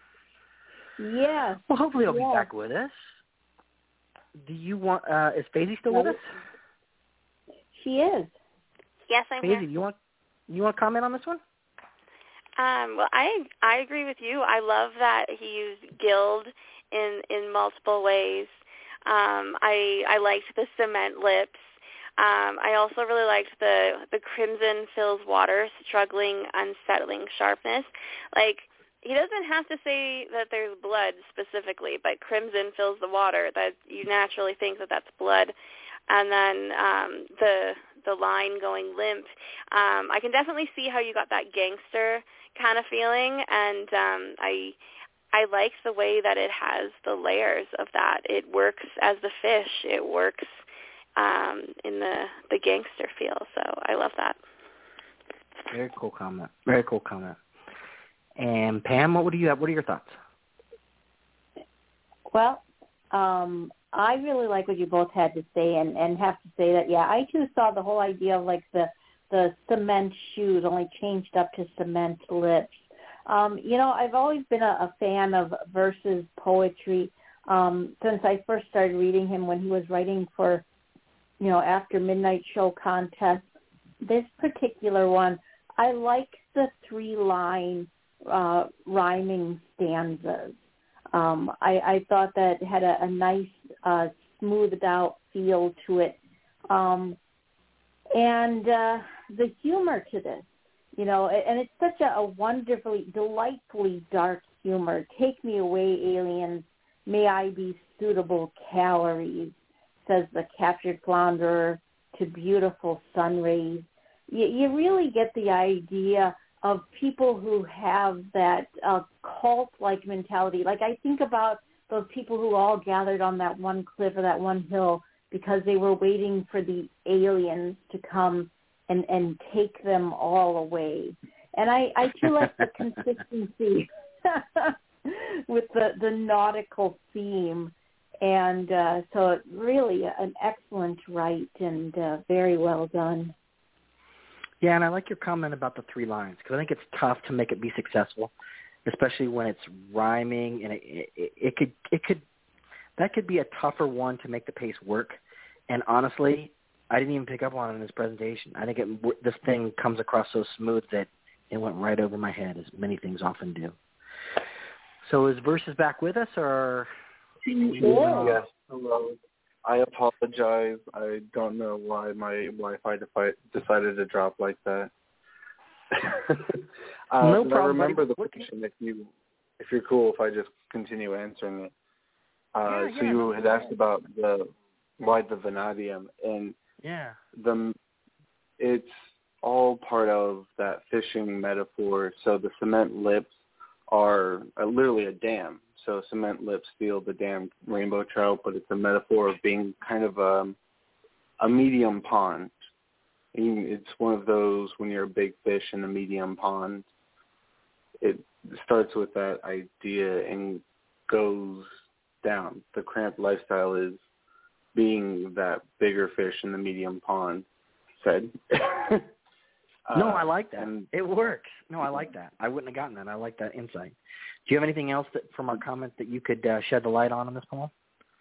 Yes. Well, hopefully he'll be back with us. Do you want? Is Faisy still with us? She is. Yes, I'm Faisy, here. you want to comment on this one? Well, I agree with you. I love that he used gild in multiple ways. I liked the cement lips. I also really liked the crimson fills water, struggling, unsettling sharpness. Like, he doesn't have to say that there's blood specifically, but crimson fills the water. That you naturally think that that's blood. And then the line going limp. I can definitely see how you got that gangster kind of feeling, and I like the way that it has the layers of that. It works as the fish. It works in the gangster feel. So I love that. Very cool comment. Very cool comment. And Pam, what do you have? What are your thoughts? Well, I really like what you both had to say, and have to say that, yeah, I too saw the whole idea of like the cement shoes only changed up to cement lips. I've always been a fan of verses poetry since I first started reading him when he was writing for, After Midnight Show contest. This particular one, I like the 3-line rhyming stanzas. I thought that had a nice smoothed out feel to it. And the humor to this, and it's such a wonderfully, delightfully dark humor. Take me away, aliens. May I be suitable calories, says the captured flounderer to beautiful sun rays. You really get the idea of people who have that cult-like mentality. Like, I think about those people who all gathered on that one cliff or that one hill because they were waiting for the aliens to come and take them all away. And I feel like the consistency with the nautical theme. And so it really an excellent write and very well done. Yeah, and I like your comment about the 3 lines because I think it's tough to make it be successful, especially when it's rhyming, and that could be a tougher one to make the pace work. And honestly, I didn't even pick up on it in this presentation. I think this thing comes across so smooth that it went right over my head, as many things often do. So is Versus back with us, or? Yes. Hello. I apologize. I don't know why my Wi-Fi decided to drop like that. No problem. I remember the question. If you're cool, if I just continue answering it. So you had asked about why the vanadium, and it's all part of that fishing metaphor. So the cement lips are literally a dam. So cement lips feel the damn rainbow trout, but it's a metaphor of being kind of a medium pond. It's one of those when you're a big fish in a medium pond. It starts with that idea and goes down. The cramped lifestyle is being that bigger fish in the medium pond, said. No, I like that. It works. No, I like that. I wouldn't have gotten that. I like that insight. Do you have anything else from our comments that you could shed the light on this poem?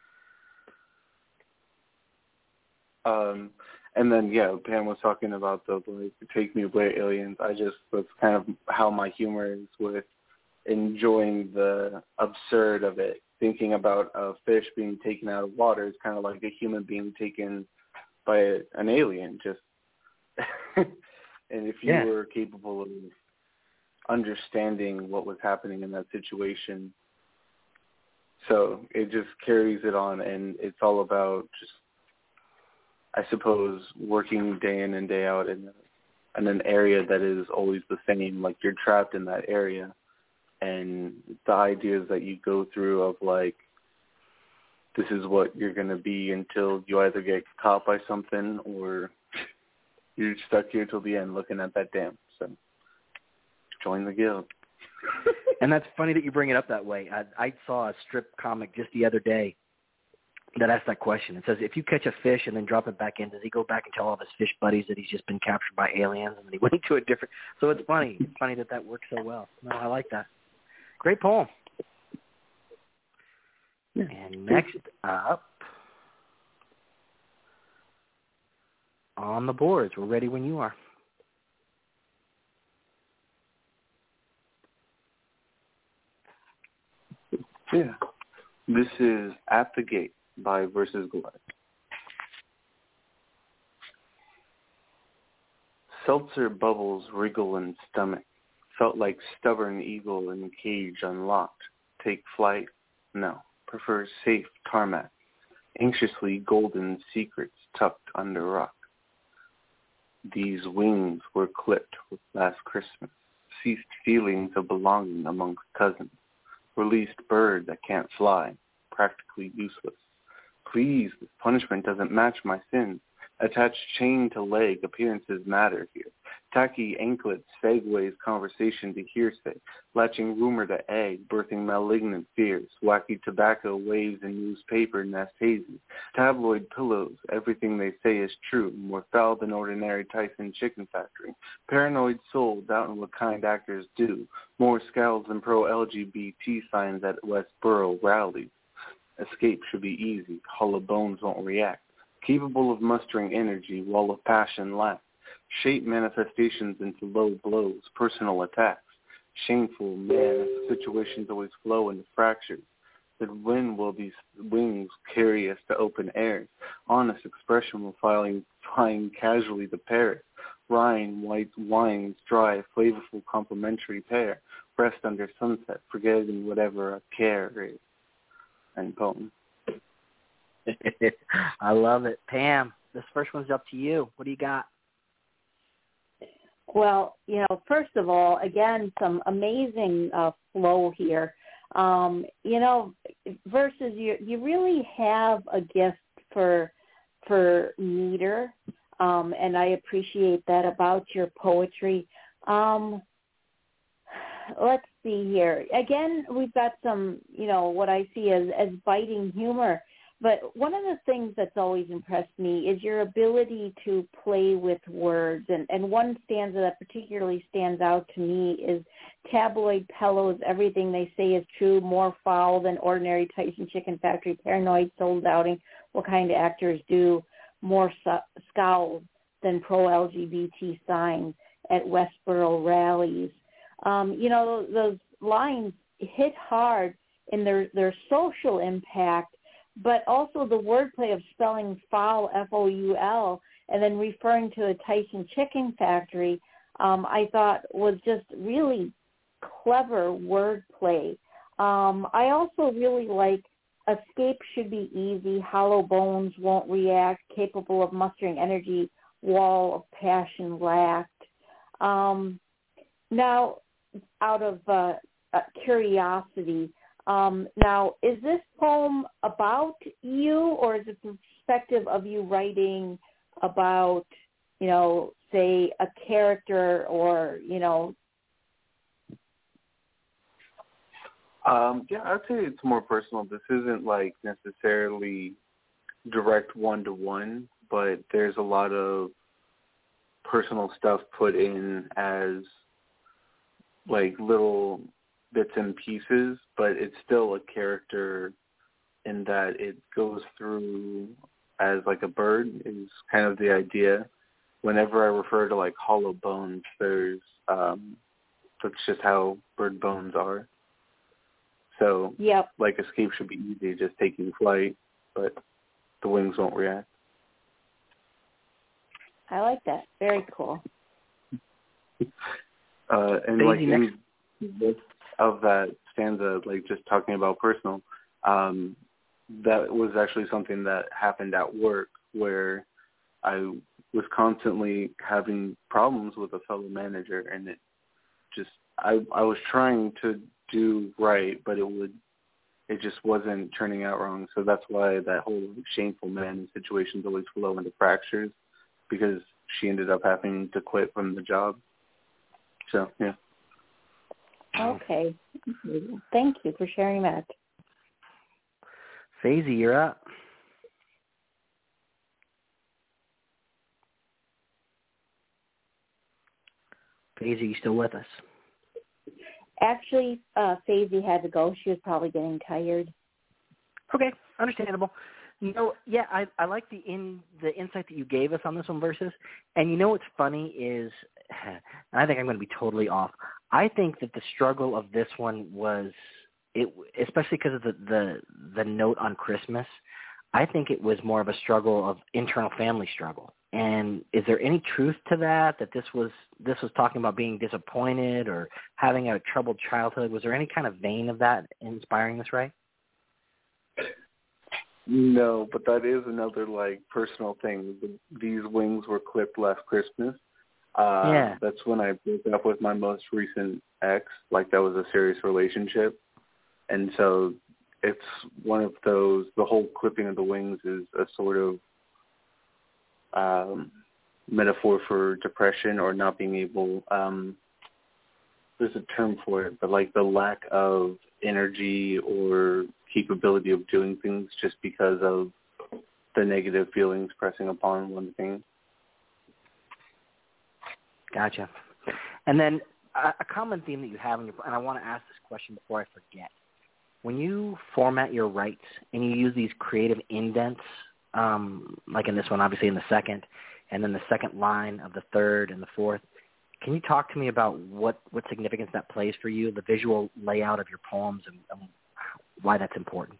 And then, Pam was talking about the Take Me Away, aliens. That's kind of how my humor is with enjoying the absurd of it thinking about a fish being taken out of water is kind of like a human being taken by an alien. Just and if you were capable of understanding what was happening in that situation, so it just carries it on, and it's all about just, I suppose, working day in and day out in an area that is always the same. Like, you're trapped in that area, and the ideas that you go through of, like, this is what you're going to be until you either get caught by something or you're stuck here till the end looking at that dam. So join the guild. And that's funny that you bring it up that way. I saw a strip comic just the other day that asked that question. It says, if you catch a fish and then drop it back in, does he go back and tell all of his fish buddies that he's just been captured by aliens and then he went to a different... So it's funny. It's funny that works so well. No, I like that. Great poem. And next up, on the boards, we're ready when you are. Yeah. This is At the Gate by Versus Goliath. Seltzer bubbles wriggle in stomach. Felt like stubborn eagle in cage unlocked. Take flight? No. Prefers safe tarmac. Anxiously golden secrets tucked under rock. These wings were clipped with last Christmas. Ceased feelings of belonging amongst cousins. Released bird that can't fly. Practically useless. Please, this punishment doesn't match my sins. Attached chain to leg, appearances matter here. Tacky anklets segues conversation to hearsay. Latching rumor to egg, birthing malignant fears. Wacky tobacco waves in newspaper nest hazy. Tabloid pillows, everything they say is true. More foul than ordinary Tyson chicken factory. Paranoid soul, doubting what kind actors do. More scowls than pro-LGBT signs at Westboro rallies. Escape should be easy. Hollow bones won't react. Capable of mustering energy, wall of passion lacked. Shape manifestations into low blows, personal attacks. Shameful, man, situations always flow into fractures. Then when will these wings carry us to open airs? Honest expression will flying casually to Paris. Rhine, white wines, dry, flavorful complementary pair. Rest under sunset, forgetting whatever a care is. And poem. I love it. Pam, this first one's up to you. What do you got? Well, first of all, again, some amazing flow here. Versus you really have a gift for meter, and I appreciate that about your poetry. Let's see here. Again, we've got some, what I see as biting humor. But one of the things that's always impressed me is your ability to play with words. And one stanza that particularly stands out to me is tabloid pillows, everything they say is true, more foul than ordinary Tyson chicken factory, paranoid soul doubting what kind of actors do, more scowls than pro-LGBT signs at Westboro rallies. Those lines hit hard in their social impact, but also the wordplay of spelling foul, F-O-U-L, and then referring to a Tyson chicken factory, I thought was just really clever wordplay. I also really like escape should be easy, hollow bones won't react, capable of mustering energy, wall of passion lacked. Now, out of curiosity, now, is this poem about you, or is it the perspective of you writing about, say, a character or, Yeah, I'd say it's more personal. This isn't, necessarily direct one-to-one, but there's a lot of personal stuff put in as, little bits and pieces, but it's still a character in that it goes through as a bird is kind of the idea. Whenever I refer to hollow bones, there's that's just how bird bones are. So, yep. like, escape should be easy, just taking flight, but the wings won't react. I like that. Very cool. And like in of that stanza, like just talking about personal, that was actually something that happened at work where I was constantly having problems with a fellow manager, and it just I was trying to do right, but it just wasn't turning out wrong. So that's why that whole shameful man situations always flow into fractures, because she ended up having to quit from the job. So, yeah. Okay. Thank you for sharing that. Faisy, you're up. Faisy, you still with us? Actually, Faisy had to go. She was probably getting tired. Okay, understandable. You know, yeah, I like the insight that you gave us on this one, Versus. And you know what's funny is, and I think I'm going to be totally off. I think that the struggle of this one was, especially because of the note on Christmas, I think it was more of a struggle of internal family struggle. And is there any truth to that this was talking about being disappointed or having a troubled childhood? Was there any kind of vein of that inspiring this, right? No, but that is another, like, personal thing. These wings were clipped last Christmas. Yeah. That's when I broke up with my most recent ex. Like, that was a serious relationship. And so it's one of those, the whole clipping of the wings is a sort of metaphor for depression or not being able, there's a term for it, but like the lack of energy or capability of doing things just because of the negative feelings pressing upon one thing. Gotcha. And then a common theme that you have, and I want to ask this question before I forget. When you format your rights and you use these creative indents, like in this one, obviously in the second, and then the second line of the third and the fourth, can you talk to me about what significance that plays for you, the visual layout of your poems, and why that's important?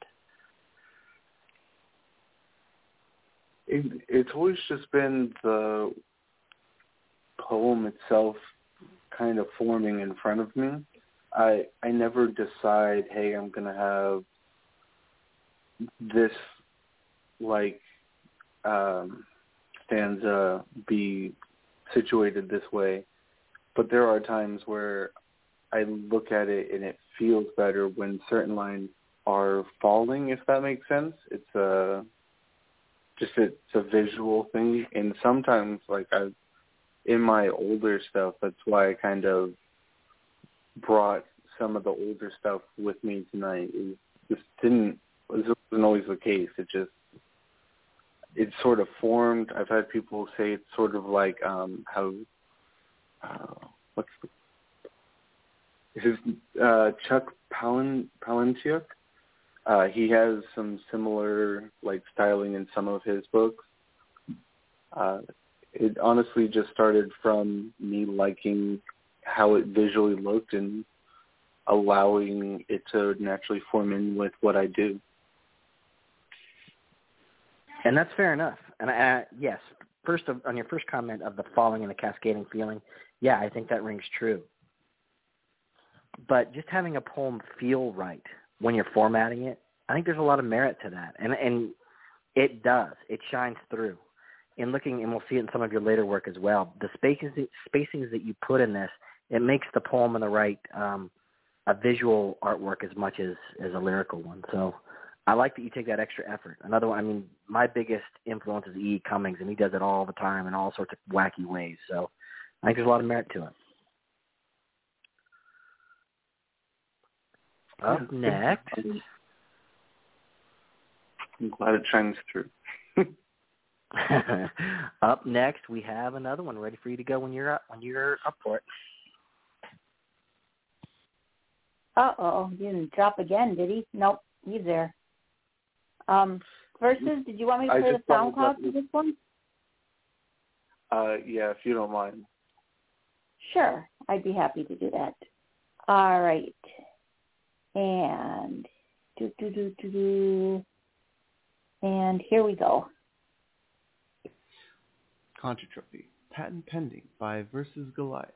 It's always just been the poem itself kind of forming in front of me. I never decide, hey, I'm going to have this, like, stanza be situated this way. But there are times where I look at it and it feels better when certain lines are falling, if that makes sense. It's a visual thing. And sometimes, like, in my older stuff, that's why I kind of brought some of the older stuff with me tonight. This wasn't always the case. It sort of formed. I've had people say it's sort of like how Chuck Palahniuk. He has some similar, like, styling in some of his books. It honestly just started from me liking how it visually looked and allowing it to naturally form in with what I do. And that's fair enough. And yes, first on your first comment of the falling and the cascading feeling, yeah, I think that rings true. But just having a poem feel right when you're formatting it, I think there's a lot of merit to that. And it does. It shines through. In looking, and we'll see it in some of your later work as well, the spacings that you put in this, it makes the poem in the right a visual artwork as much as a lyrical one. So I like that you take that extra effort. Another one, I mean, my biggest influence is E. Cummings, and he does it all the time in all sorts of wacky ways. So I think there's a lot of merit to it. Up next. I'm glad it shines through. Up next, we have another one ready for you to go when you're up for it. Uh-oh, he didn't drop again, did he? Nope, he's there. Versus, did you want me to play the SoundCloud for this one? Yeah, if you don't mind. Sure, I'd be happy to do that. All right. And and here we go. Contratropy, patent pending by Versus Goliath.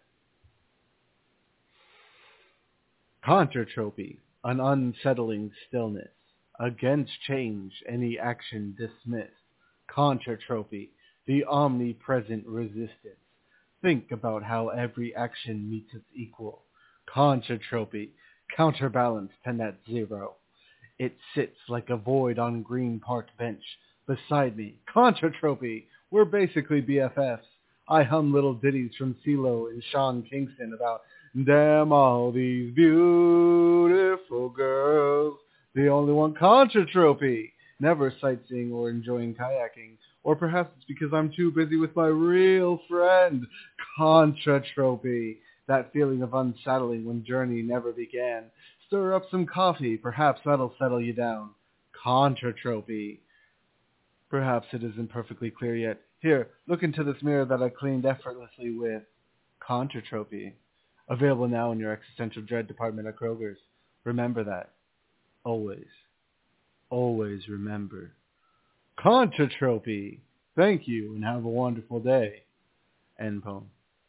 Contratropy, an unsettling stillness. Against change, any action dismissed. Contratropy, the omnipresent resistance. Think about how every action meets its equal. Contratropy, counterbalanced to net zero. It sits like a void on Green Park bench beside me. Contratropy, we're basically BFFs. I hum little ditties from CeeLo and Sean Kingston about damn all these beautiful girls. The only one Contratropy. Never sightseeing or enjoying kayaking. Or perhaps it's because I'm too busy with my real friend, Contratropy. That feeling of unsettling when journey never began. Stir up some coffee. Perhaps that'll settle you down. Contratropy. Perhaps it isn't perfectly clear yet. Here, look into this mirror that I cleaned effortlessly with Contratropy. Available now in your existential dread department at Kroger's. Remember that. Always. Always remember. Contratropy. Thank you and have a wonderful day. End poem.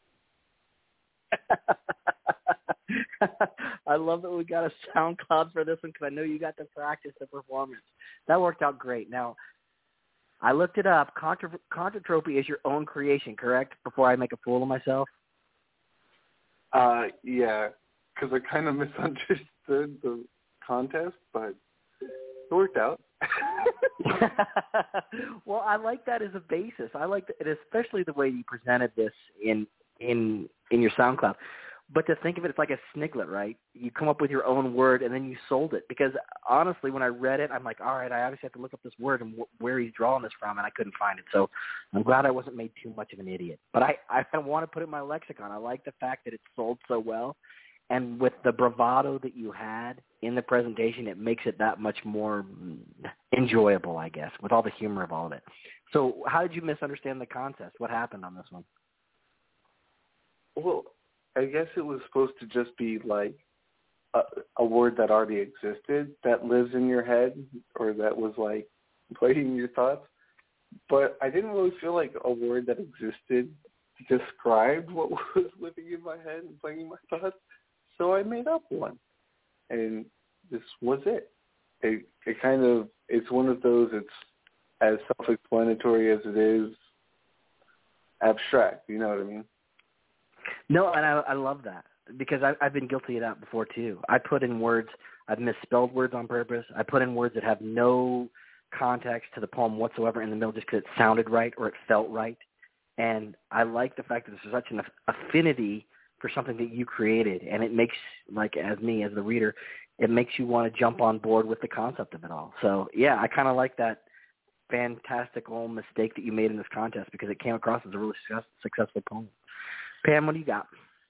I love that we got a SoundCloud for this one because I know you got to practice the performance. That worked out great. Now, I looked it up. Contratropy is your own creation, correct? Before I make a fool of myself? Yeah, because I kind of misunderstood the contest, but it worked out. Well, I like that as a basis. I like it, especially the way you presented this in your SoundCloud. But to think of it, it's like a sniglet, right? You come up with your own word and then you sold it. Because honestly, when I read it, I'm like, all right, I obviously have to look up this word and where he's drawing this from, and I couldn't find it. So I'm glad I wasn't made too much of an idiot. But I want to put it in my lexicon. I like the fact that it sold so well. And with the bravado that you had in the presentation, it makes it that much more enjoyable, I guess, with all the humor of all of it. So how did you misunderstand the contest? What happened on this one? Well, I guess it was supposed to just be like a word that already existed, that lives in your head, or that was like playing your thoughts. But I didn't really feel like a word that existed described what was living in my head and playing my thoughts. So I made up one, and this was it. It kind of, it's one of those, it's as self-explanatory as it is abstract, you know what I mean? No, and I love that because I've been guilty of that before too. I put in words, I've misspelled words on purpose. I put in words that have no context to the poem whatsoever in the middle just because it sounded right or it felt right. And I like the fact that there's such an affinity for something that you created, and it makes, like, as me, as the reader, it makes you want to jump on board with the concept of it all. So, yeah, I kind of like that fantastical mistake that you made in this contest because it came across as a really successful poem. Pam, what do you got?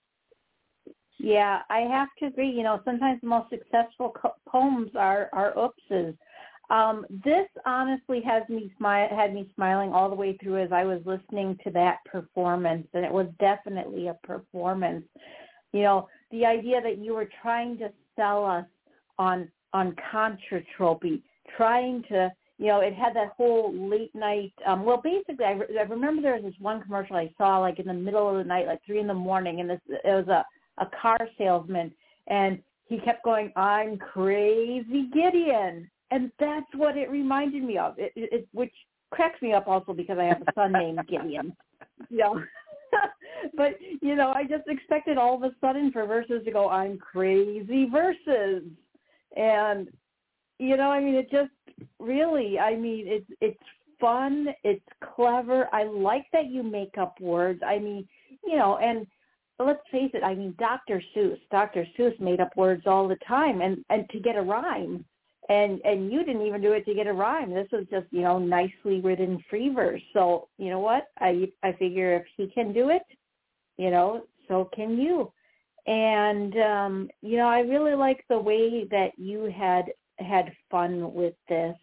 Yeah, I have to agree. You know, sometimes the most successful poems are oopses. This honestly had me smiling all the way through as I was listening to that performance, and it was definitely a performance. You know, the idea that you were trying to sell us on Contratropy, trying to, you know, it had that whole late night. Well, basically, I remember there was this one commercial I saw like in the middle of the night, like 3 a.m, and it was a car salesman, and he kept going, "I'm Crazy Gideon." And that's what it reminded me of, which cracks me up also because I have a son named Gideon. You know? But, you know, I just expected all of a sudden for Versus to go, "I'm Crazy Versus." And, you know, I mean, it just really, I mean, it's fun. It's clever. I like that you make up words. I mean, you know, and let's face it, I mean, Dr. Seuss made up words all the time and to get a rhyme. And you didn't even do it to get a rhyme. This was just, you know, nicely written free verse. So, you know what? I figure if he can do it, you know, so can you. And, you know, I really like the way that you had fun with this.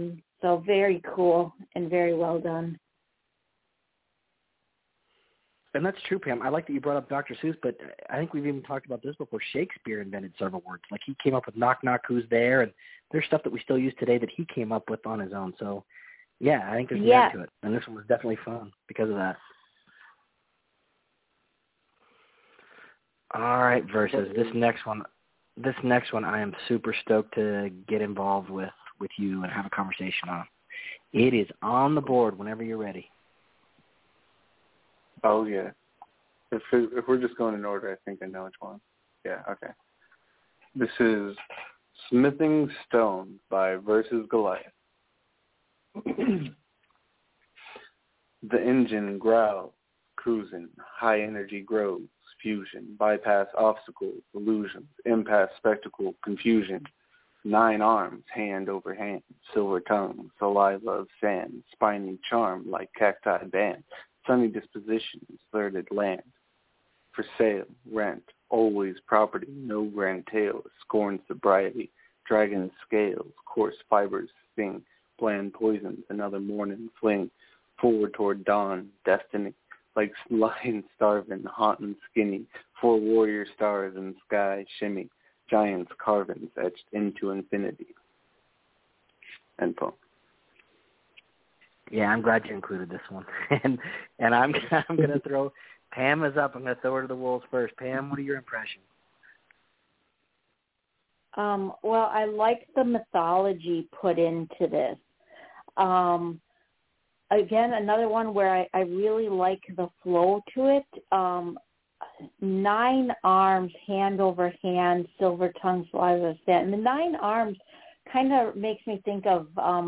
So very cool and very well done. And that's true, Pam. I like that you brought up Dr. Seuss, but I think we've even talked about this before. Shakespeare invented several words. Like, he came up with knock, knock, who's there? And there's stuff that we still use today that he came up with on his own. So, yeah, I think there's merit to it. And this one was definitely fun because of that. All right, Versus. This next one I am super stoked to get involved with you and have a conversation on. It is on the board whenever you're ready. Oh, yeah. If we're just going in order, I think I know which one. Yeah, okay. This is Smithing Stone by Versus Goliath. The engine growls, cruising, high energy grows, fusion, bypass obstacles, illusions, impasse spectacle, confusion. 9 arms, hand over hand, silver tongue, saliva of sand, spiny charm like cacti band, sunny dispositions, flirted land. For sale, rent, always property, no grand tales, scorn sobriety, dragon scales, coarse fibers sting, bland poisons, another morning fling, forward toward dawn, destiny, like lion starving, hot and skinny, 4 warrior stars in sky shimmy, giants carvings etched into infinity. End poem. Yeah, I'm glad you included this one. and I'm going to throw, Pam is up. I'm going to throw her to the wolves first. Pam, what are your impressions? Well, I like the mythology put into this. Again, another one where I really like the flow to it. 9 arms, hand over hand, silver tongue, saliva of sand. And the 9 arms kind of makes me think of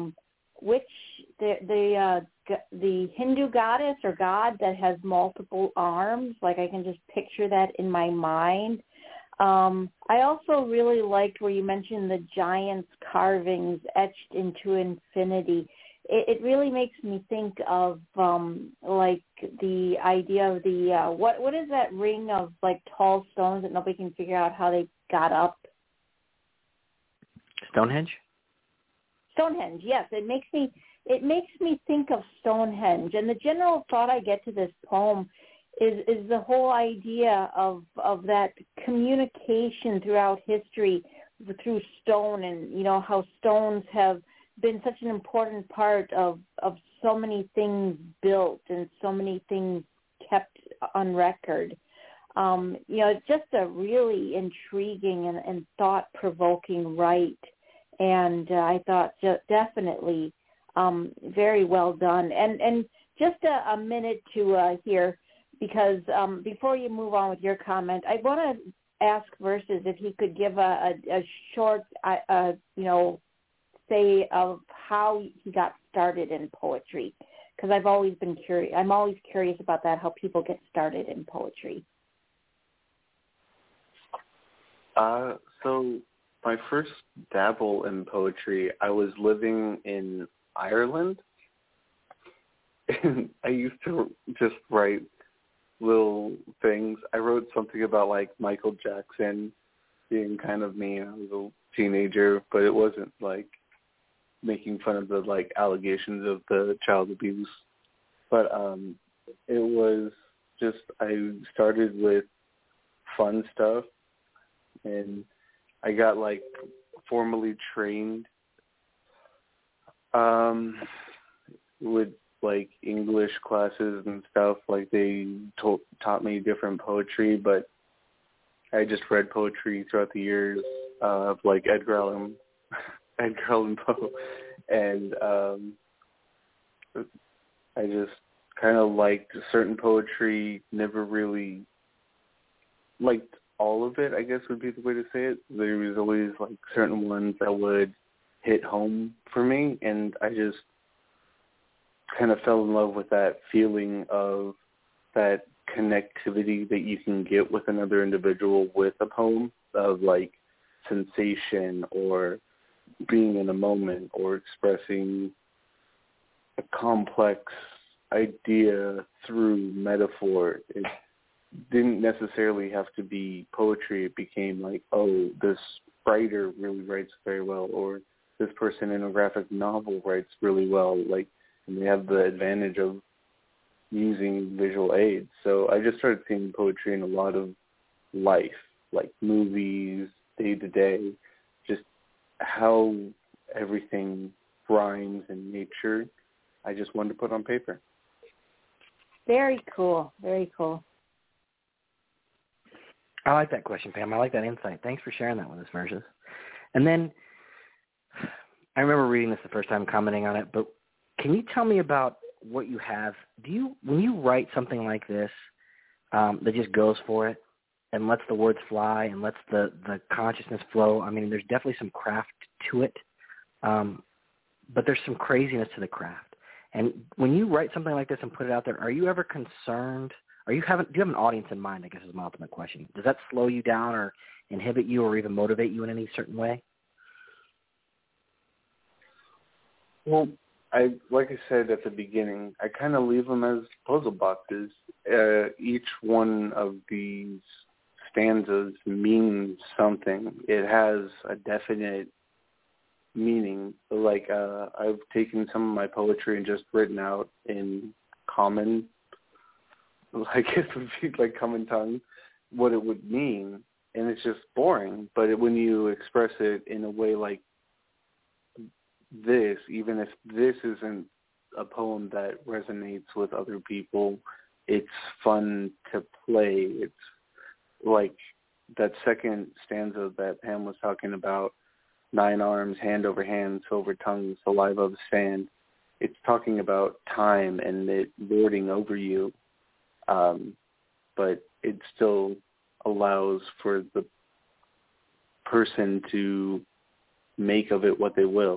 the Hindu goddess or god that has multiple arms. Like, I can just picture that in my mind. I also really liked where you mentioned the giant's carvings etched into infinity. It really makes me think of like the idea of the what is that ring of like tall stones that nobody can figure out how they got up? Stonehenge? Stonehenge, yes. It makes me think of Stonehenge. And the general thought I get to this poem is the whole idea of that communication throughout history through stone, and you know how stones have been such an important part of so many things built and so many things kept on record. It's just a really intriguing and thought-provoking write. And I thought definitely very well done. And just a minute to here, because before you move on with your comment, I want to ask Versus if he could give a short, say of how he got started in poetry, because I've always been curious. I'm always curious about that, how people get started in poetry. So my first dabble in poetry, I was living in Ireland, and I used to just write little things. I wrote something about like Michael Jackson being kind of mean. I was a teenager, but it wasn't like making fun of the like allegations of the child abuse. But it was just, I started with fun stuff, and I got like formally trained with like English classes and stuff. Like they taught me different poetry, but I just read poetry throughout the years of like Edgar Allan Poe, and I just kind of liked certain poetry, never really liked all of it, I guess would be the way to say it. There was always like certain ones that would hit home for me, and I just kind of fell in love with that feeling of that connectivity that you can get with another individual with a poem, of like sensation or being in a moment or expressing a complex idea through metaphor. It didn't necessarily have to be poetry. It became like, oh, this writer really writes very well, or this person in a graphic novel writes really well, like, and they have the advantage of using visual aids. So I just started seeing poetry in a lot of life, like movies, day-to-day, just how everything rhymes in nature. I just wanted to put on paper. Very cool. Very cool. I like that question, Pam. I like that insight. Thanks for sharing that with us, Versus. And then I remember reading this the first time, commenting on it, but can you tell me about what you have? When you write something like this that just goes for it and lets the words fly and lets the consciousness flow, I mean, there's definitely some craft to it, but there's some craziness to the craft. And when you write something like this and put it out there, are you ever concerned? Do you have an audience in mind, I guess is my ultimate question. Does that slow you down or inhibit you or even motivate you in any certain way? Well, like I said at the beginning, I kind of leave them as puzzle boxes. Each one of these stanzas means something. It has a definite meaning. Like I've taken some of my poetry and just written out in common, like it would be like common tongue, what it would mean, and it's just boring. But when you express it in a way like this, even if this isn't a poem that resonates with other people, it's fun to play. It's like that second stanza that Pam was talking about, 9 arms, hand over hand, silver tongue, saliva of sand. It's talking about time and it lording over you, but it still allows for the person to make of it what they will.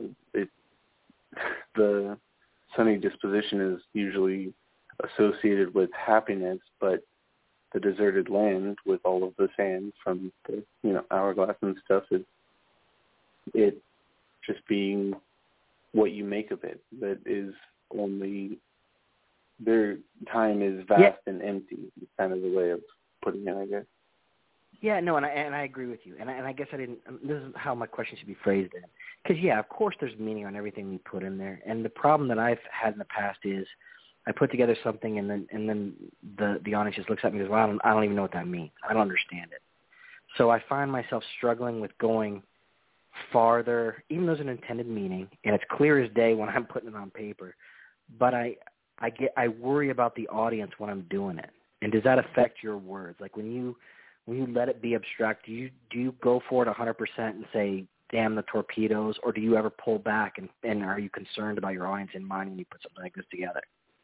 The sunny disposition is usually associated with happiness, but the deserted land with all of the sand from the hourglass and stuff is it just being what you make of it. That is only their time is vast and empty. It's kind of the way of putting it, I guess. Yeah, no, and I agree with you. And I guess I didn't. This is how my question should be phrased then. Because of course, there's meaning on everything we put in there. And the problem that I've had in the past is I put together something, and then the audience just looks at me and goes, "Well, I don't even know what that means. I don't understand it." So I find myself struggling with going farther, even though there's an intended meaning, and it's clear as day when I'm putting it on paper. But I worry about the audience when I'm doing it. And does that affect your words? Like when you let it be abstract, do you go for it 100% and say, damn the torpedoes, or do you ever pull back and are you concerned about your audience in mind when you put something like this together?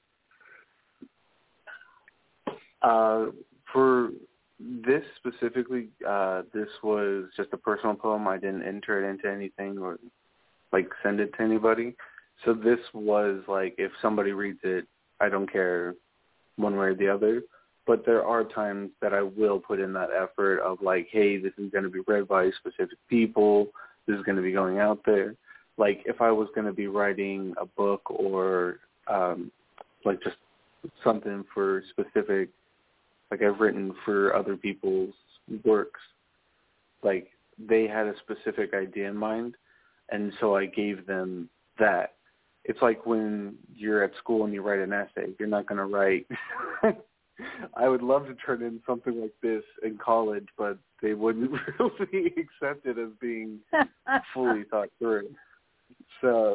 For this specifically, this was just a personal poem. I didn't enter it into anything or send it to anybody. So this was if somebody reads it, I don't care one way or the other. But there are times that I will put in that effort of hey, this is going to be read by specific people. This is going to be going out there. If I was going to be writing a book or just something for specific, I've written for other people's works, they had a specific idea in mind, and so I gave them that. It's like when you're at school and you write an essay. You're not going to write I would love to turn in something like this in college, but they wouldn't really accept it as being fully thought through. So,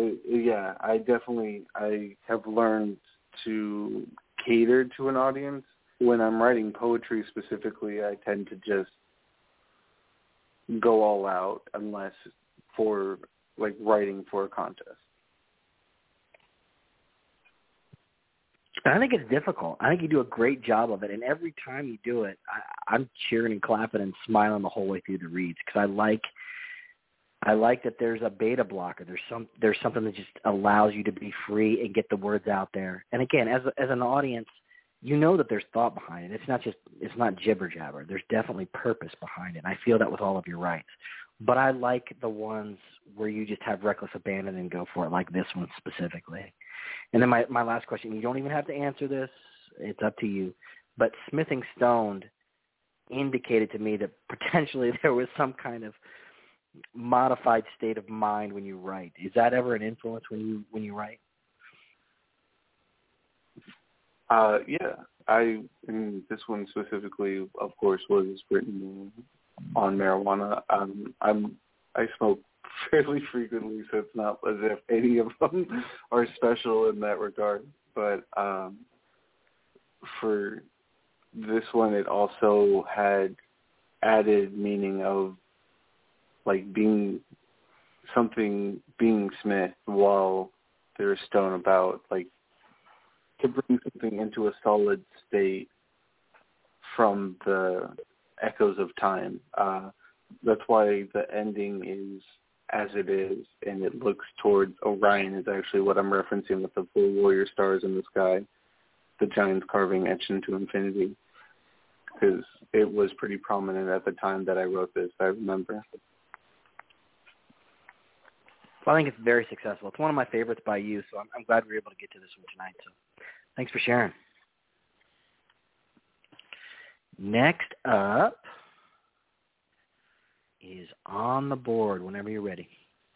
I have learned to cater to an audience. When I'm writing poetry specifically, I tend to just go all out unless for, writing for a contest. I think it's difficult. I think you do a great job of it, and every time you do it, I'm cheering and clapping and smiling the whole way through the reads because I like that there's a beta blocker. There's something that just allows you to be free and get the words out there. And again, as an audience, you know that there's thought behind it. It's not jibber jabber. There's definitely purpose behind it. And I feel that with all of your writes. But I like the ones where you just have reckless abandon and go for it, like this one specifically. And then my last question, you don't even have to answer this. It's up to you. But Smithing Stoned indicated to me that potentially there was some kind of modified state of mind when you write. Is that ever an influence when you write? And this one specifically, of course, was written on marijuana. I smoke fairly frequently, so it's not as if any of them are special in that regard. But for this one, it also had added meaning of like being Smith while they're stone about, like to bring something into a solid state from the echoes of time. That's why the ending is as it is, and it looks towards Orion is actually what I'm referencing with the 4 warrior stars in the sky, the giant's carving etched into infinity, because it was pretty prominent at the time that I wrote this, I remember. Well, I think it's very successful. It's one of my favorites by you, so I'm glad we were able to get to this one tonight. So thanks for sharing. Next up is On the Board, whenever you're ready.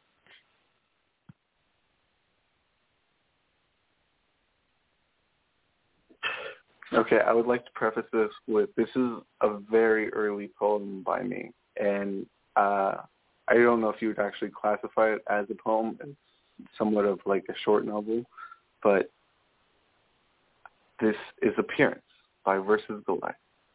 Okay, I would like to preface this with, this is a very early poem by me, and I don't know if you would actually classify it as a poem. It's somewhat of like a short novel, but this is Appearance by Verses Galay.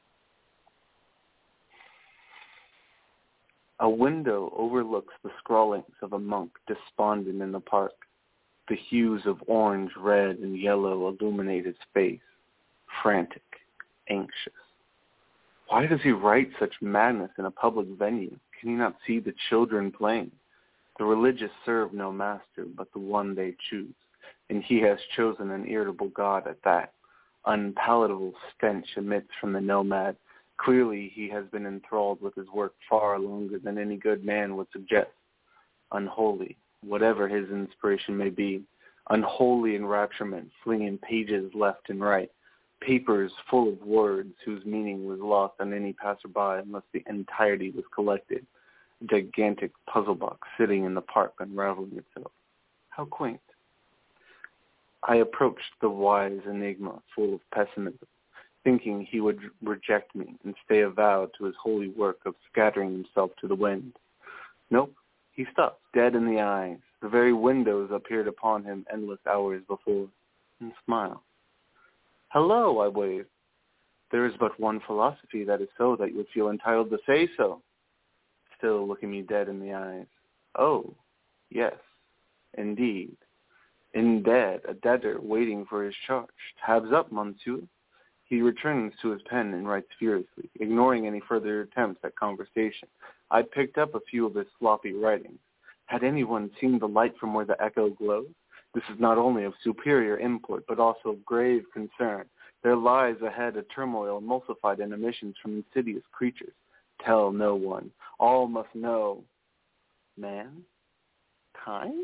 A window overlooks the scrawlings of a monk despondent in the park. The hues of orange, red, and yellow illuminate his face, frantic, anxious. Why does he write such madness in a public venue? Can he not see the children playing? The religious serve no master but the one they choose, and he has chosen an irritable god at that. Unpalatable stench emits from the nomad. Clearly he has been enthralled with his work far longer than any good man would suggest. Unholy, whatever his inspiration may be, unholy enrapturement, flinging pages left and right, papers full of words whose meaning was lost on any passerby unless the entirety was collected, a gigantic puzzle box sitting in the park unraveling itself. How quaint. I approached the wise enigma full of pessimism, thinking he would reject me and stay avowed to his holy work of scattering himself to the wind. Nope, he stopped, dead in the eyes. The very windows appeared upon him endless hours before, and smiled. Hello, I waved. There is but one philosophy that is so that you would feel entitled to say so. Still looking me dead in the eyes. Oh, yes, indeed. In dead, a debtor waiting for his charge. Tabs up, monsieur. He returns to his pen and writes furiously, ignoring any further attempts at conversation. I picked up a few of his sloppy writings. Had anyone seen the light from where the echo glows? This is not only of superior import, but also of grave concern. There lies ahead a turmoil emulsified in emissions from insidious creatures. Tell no one. All must know. Man? Kind?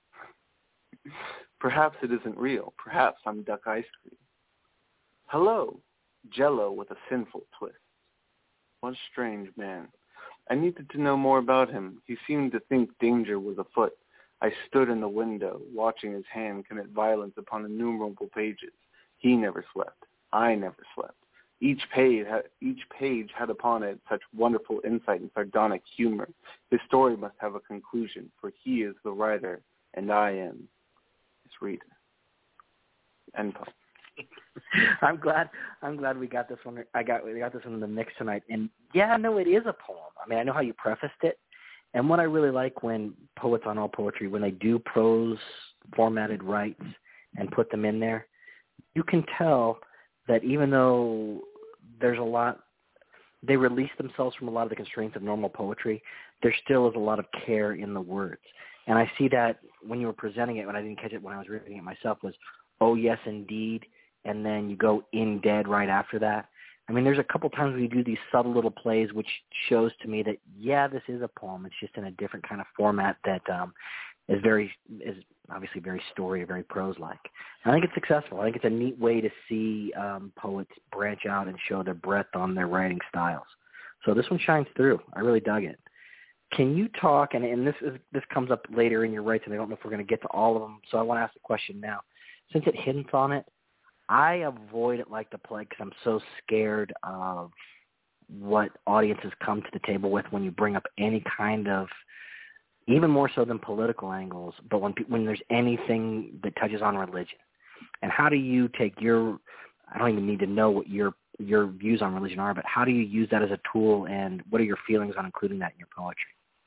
Perhaps it isn't real. Perhaps I'm duck ice cream. Hello, Jello with a sinful twist. What a strange man. I needed to know more about him. He seemed to think danger was afoot. I stood in the window, watching his hand commit violence upon innumerable pages. He never slept. I never slept. Each page had upon it such wonderful insight and sardonic humor. His story must have a conclusion, for he is the writer, and I am his reader. End poem. I'm glad we got this one. We got this one in the mix tonight. And yeah, no, it is a poem. I mean, I know how you prefaced it. And what I really like when poets on All Poetry, when they do prose formatted rights and put them in there, you can tell that even though there's a lot, they release themselves from a lot of the constraints of normal poetry, there still is a lot of care in the words. And I see that when you were presenting it, when I didn't catch it when I was reading it myself, was, oh, yes, indeed, and then you go in dead right after that. I mean, there's a couple times we do these subtle little plays, which shows to me that, yeah, this is a poem. It's just in a different kind of format that is obviously very story, very prose-like. I think it's successful. I think it's a neat way to see poets branch out and show their breadth on their writing styles. So this one shines through. I really dug it. Can you talk, and this comes up later in your rights, and I don't know if we're going to get to all of them, so I want to ask the question now. Since it hints on it, I avoid it like the plague because I'm so scared of what audiences come to the table with when you bring up any kind of, even more so than political angles, but when there's anything that touches on religion. And how do you take your, I don't even need to know what your views on religion are, but how do you use that as a tool, and what are your feelings on including that in your poetry?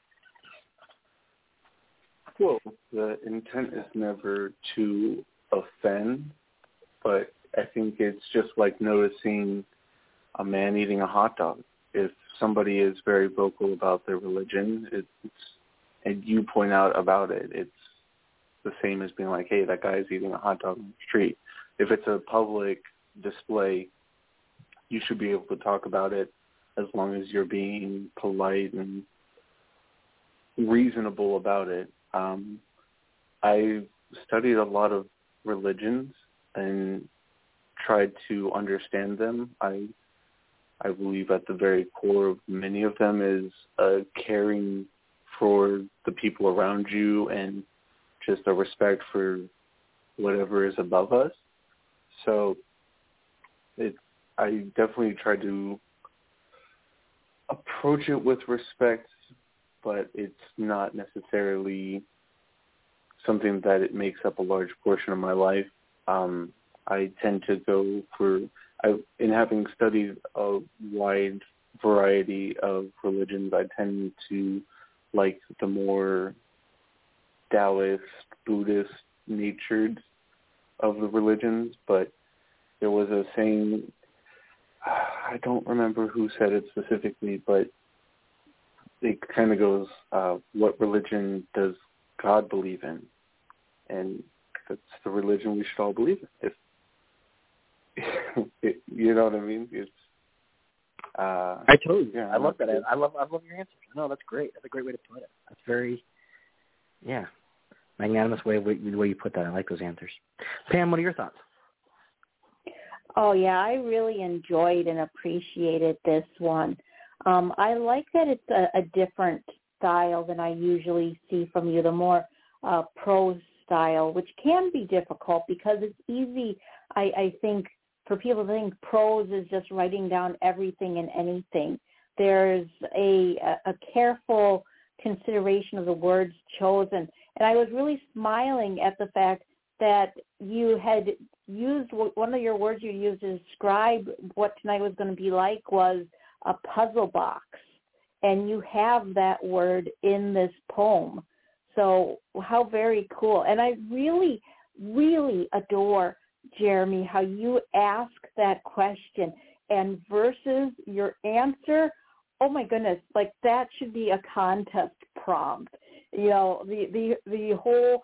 Well, the intent is never to offend, but I think it's just like noticing a man eating a hot dog. If somebody is very vocal about their religion, and you point out about it, it's the same as being like, hey, that guy's eating a hot dog on the street. If it's a public display, you should be able to talk about it as long as you're being polite and reasonable about it. I studied a lot of religions and tried to understand them. I believe at the very core of many of them is caring for the people around you and just a respect for whatever is above us. So I definitely try to approach it with respect, but it's not necessarily something that it makes up a large portion of my life. I tend to go for, in having studied a wide variety of religions, I tend to like the more Taoist, Buddhist natured of the religions, but there was a saying, I don't remember who said it specifically, but it kind of goes, what religion does God believe in? And that's the religion we should all believe in. You know what I mean? It's I totally. Yeah, I love that. I love your answer. No, that's great. That's a great way to put it. That's very, magnanimous way the way you put that. I like those answers. Pam, what are your thoughts? Oh, yeah, I really enjoyed and appreciated this one. I like that it's a different style than I usually see from you, the more prose style, which can be difficult because it's easy, I think, for people to think prose is just writing down everything and anything. There's a careful consideration of the words chosen. And I was really smiling at the fact that you had used, one of your words you used to describe what tonight was going to be like was a puzzle box. And you have that word in this poem. So how very cool. And I really, really adore, Jeremy, how you ask that question and versus your answer. Oh my goodness, like that should be a contest prompt. You know, the whole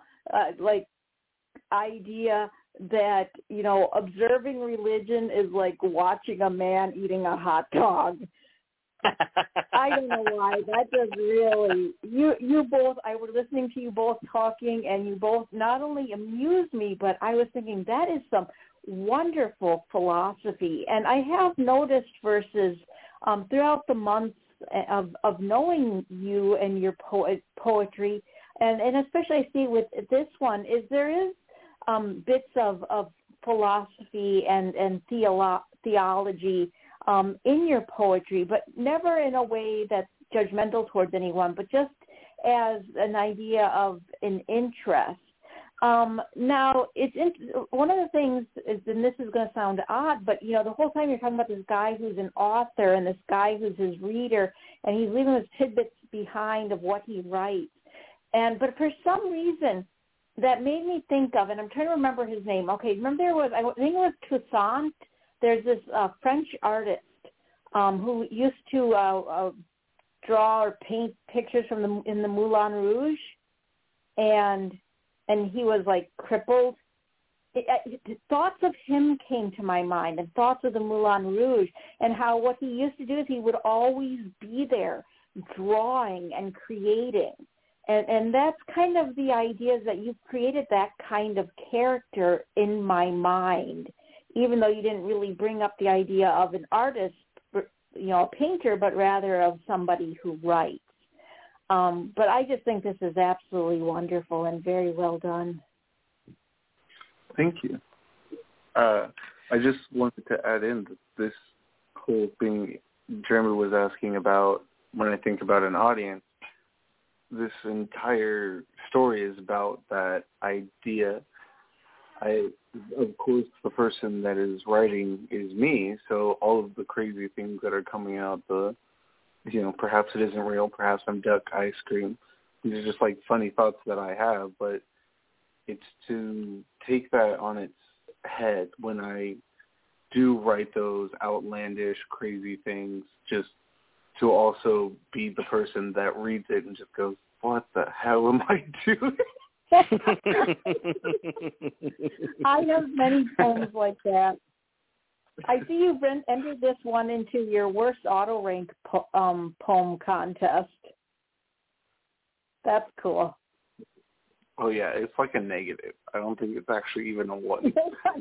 idea that, you know, observing religion is like watching a man eating a hot dog. I don't know why. That just really, you both, I was listening to you both talking, and you both not only amused me, but I was thinking that is some wonderful philosophy. And I have noticed verses throughout the months of knowing you and your poetry, and especially I see with this one, is there is bits of philosophy and theology in your poetry, but never in a way that's judgmental towards anyone, but just as an idea of an interest. Now, one of the things is, and this is going to sound odd, but, you know, the whole time you're talking about this guy who's an author and this guy who's his reader, and he's leaving his tidbits behind of what he writes. But for some reason, that made me think of, and I'm trying to remember his name. Okay, remember I think it was Toussaint. There's this French artist who used to draw or paint pictures in the Moulin Rouge, and he was like crippled. Thoughts of him came to my mind, and thoughts of the Moulin Rouge, and how what he used to do is he would always be there drawing and creating. And that's kind of the idea, that you've created that kind of character in my mind, even though you didn't really bring up the idea of an artist, you know, a painter, but rather of somebody who writes. But I just think this is absolutely wonderful and very well done. Thank you. I just wanted to add in this whole thing Jeremy was asking about. When I think about an audience, this entire story is about that idea. Of course, the person that is writing is me, so all of the crazy things that are coming out, perhaps it isn't real, perhaps I'm duck ice cream. These are just like funny thoughts that I have, but it's to take that on its head when I do write those outlandish, crazy things, just to also be the person that reads it and just goes, what the hell am I doing? I have many poems like that. I see you've entered this one into your worst auto rank poem contest. That's cool. Oh, yeah, it's like a negative. I don't think it's actually even a 1.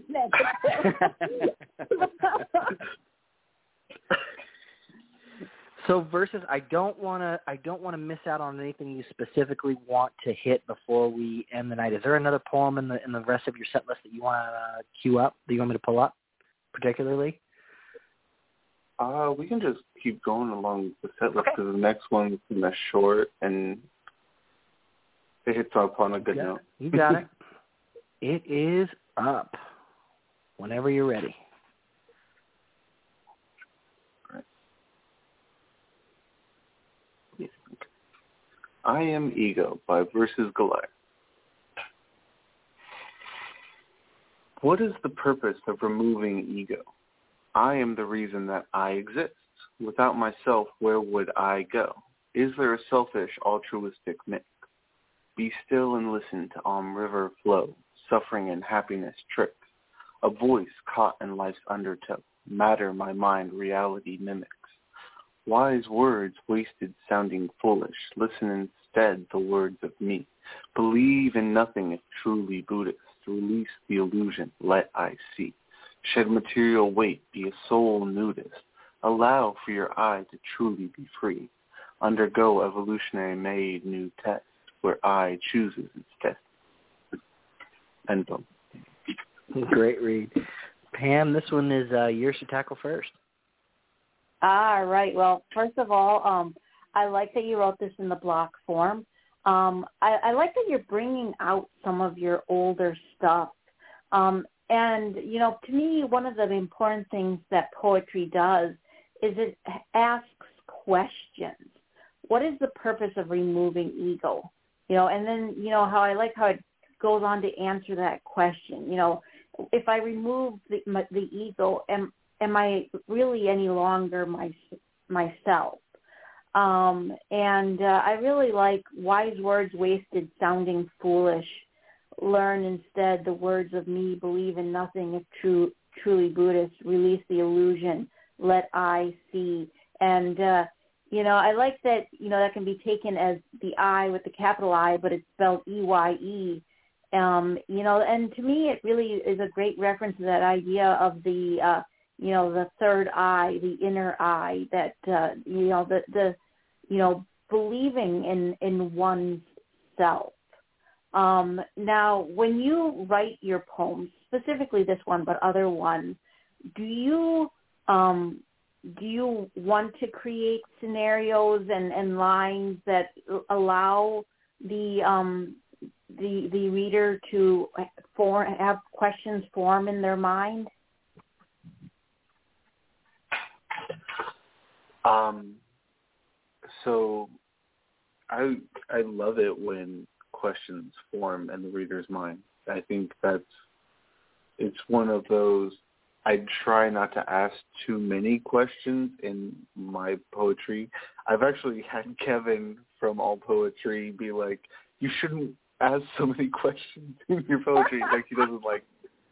So Versus, I don't want to miss out on anything you specifically want to hit before we end the night. Is there another poem in the rest of your set list that you want to queue up, that you want me to pull up particularly? We can just keep going along the set list because the next one's short and it hits up on a good note. You got it. It is up. Whenever you're ready. I Am Ego by Versus Goliath. What is the purpose of removing ego? I am the reason that I exist. Without myself, where would I go? Is there a selfish, altruistic mix? Be still and listen to river flow, suffering and happiness trick. A voice caught in life's undertow, matter my mind reality mimics. Wise words wasted sounding foolish, listen instead the words of me. Believe in nothing if truly Buddhist, release the illusion, let I see. Shed material weight, be a soul nudist, allow for your eye to truly be free. Undergo evolutionary made new test, where I chooses its test. End poem. Great read. Pam, this one is yours to tackle first. All right. Well, first of all, I like that you wrote this in the block form. I like that you're bringing out some of your older stuff. And, to me, one of the important things that poetry does is it asks questions. What is the purpose of removing ego? And then, how I like how it goes on to answer that question. If I remove the ego, am I really any longer myself? And I really like wise words wasted sounding foolish. Learn instead the words of me, believe in nothing if truly Buddhist, release the illusion, let I see. And, I like that, that can be taken as the I with the capital I, but it's spelled E-Y-E. And to me it really is a great reference to that idea of the, the third eye, the inner eye, that, believing in one's self. Now, when you write your poems, specifically this one, but other ones, do you want to create scenarios and lines that allow the reader to have questions form in their mind? So I love it when questions form in the reader's mind. I think it's one of those. I try not to ask too many questions in my poetry. I've actually had Kevin from All Poetry be like, you shouldn't ask so many questions in your poetry. Like, he doesn't like.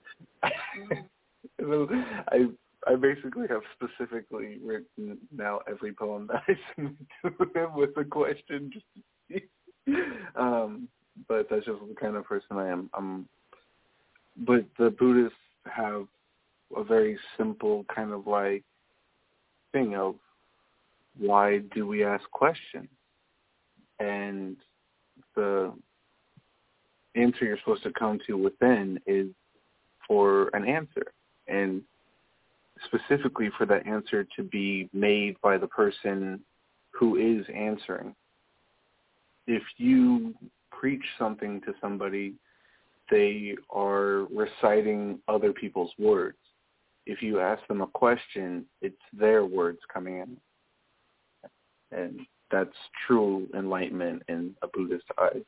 I basically have specifically written now every poem that I submit to him with a question just to see. But that's just the kind of person I am. But the Buddhists have a very simple kind of like thing of why do we ask questions? And the answer you're supposed to come to within is for an answer. and specifically for that answer to be made by the person who is answering. If you preach something to somebody, they are reciting other people's words. If you ask them a question, it's their words coming in. And that's true enlightenment in a Buddhist eye.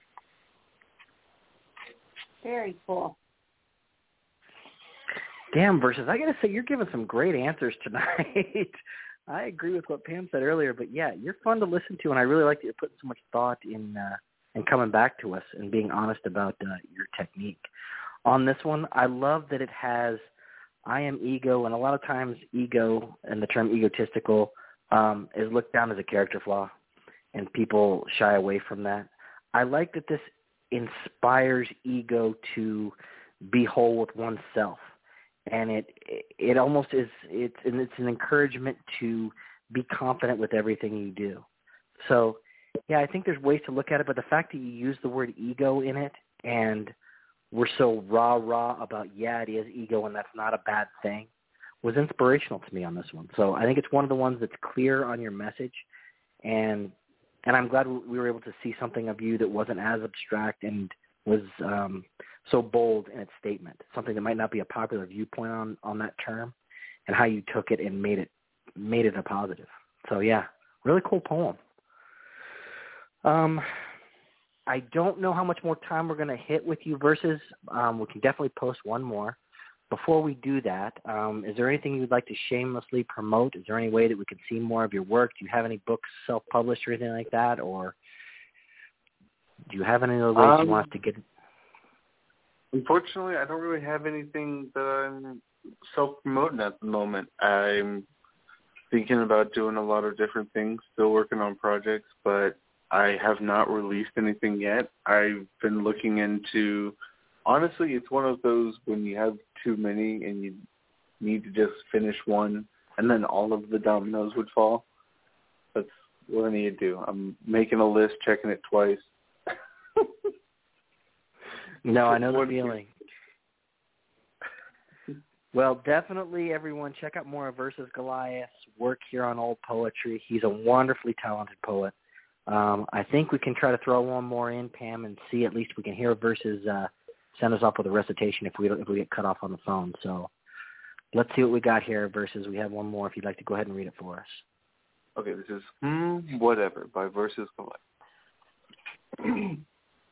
Very cool. Damn, Versus, I got to say, you're giving some great answers tonight. I agree with what Pam said earlier, but yeah, you're fun to listen to, and I really like that you're putting so much thought in coming back to us and being honest about your technique. On this one, I love that it has I am ego, and a lot of times ego and the term egotistical is looked down as a character flaw, and people shy away from that. I like that this inspires ego to be whole with oneself. And it almost is, it's an encouragement to be confident with everything you do. So, yeah, I think there's ways to look at it, but the fact that you use the word ego in it and we're so rah about, yeah, it is ego and that's not a bad thing, was inspirational to me on this one. So I think it's one of the ones that's clear on your message, and I'm glad we were able to see something of you that wasn't as abstract and was so bold in its statement, something that might not be a popular viewpoint on that term, and how you took it and made it a positive. So yeah, really cool poem. I don't know how much more time we're going to hit with you Versus. We can definitely post one more. Before we do that, is there anything you'd like to shamelessly promote? Is there any way that we could see more of your work? Do you have any books self-published or anything like that? Or do you have any other ways you want us to get? Unfortunately, I don't really have anything that I'm self-promoting at the moment. I'm thinking about doing a lot of different things, still working on projects, but I have not released anything yet. I've been looking into, honestly, it's one of those when you have too many and you need to just finish one and then all of the dominoes would fall. That's what I need to do. I'm making a list, checking it twice. No, I know the feeling. Well, definitely, everyone, check out more of Versus Goliath's work here on Old Poetry. He's a wonderfully talented poet. I think we can try to throw one more in, Pam, and see at least we can hear Versus send us off with a recitation if we get cut off on the phone. So let's see what we got here, Versus. We have one more if you'd like to go ahead and read it for us. Okay, this is Whatever by Versus Goliath.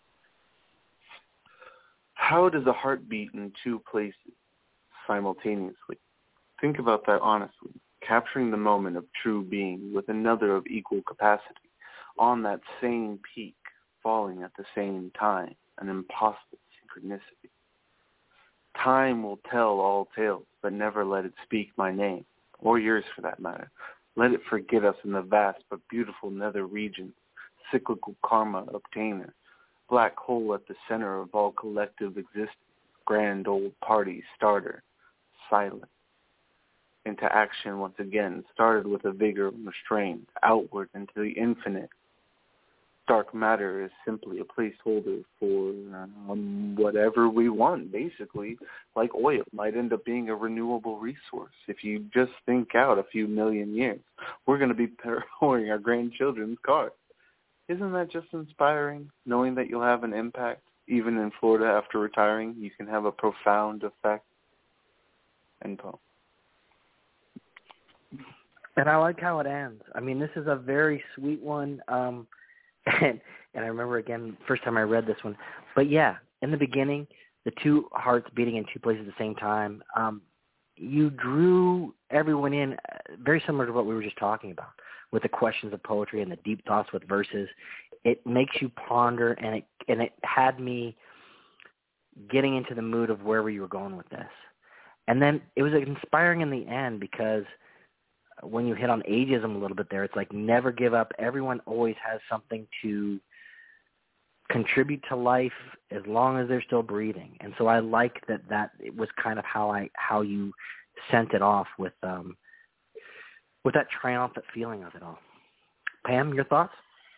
How does a heart beat in two places simultaneously? Think about that honestly, capturing the moment of true being with another of equal capacity, on that same peak, falling at the same time, an impossible synchronicity. Time will tell all tales, but never let it speak my name, or yours for that matter. Let it forget us in the vast but beautiful nether regions, cyclical karma obtainer, black hole at the center of all collective existence, grand old party starter, silent. Into action once again, started with a vigor restrained, outward into the infinite. Dark matter is simply a placeholder for whatever we want, basically. Like oil might end up being a renewable resource. If you just think out a few million years, we're going to be powering our grandchildren's cars. Isn't that just inspiring, knowing that you'll have an impact? Even in Florida after retiring, you can have a profound effect. End poem. And I like how it ends. I mean, this is a very sweet one. And I remember, again, first time I read this one. But, yeah, in the beginning, the two hearts beating in two places at the same time, you drew everyone in very similar to what we were just talking about with the questions of poetry and the deep thoughts with verses. It makes you ponder, and it had me getting into the mood of where you were going with this. And then it was inspiring in the end because when you hit on ageism a little bit there, it's like never give up. Everyone always has something to contribute to life as long as they're still breathing. And so I like that it was kind of how you sent it off with that triumphant feeling of it all. Pam, your thoughts?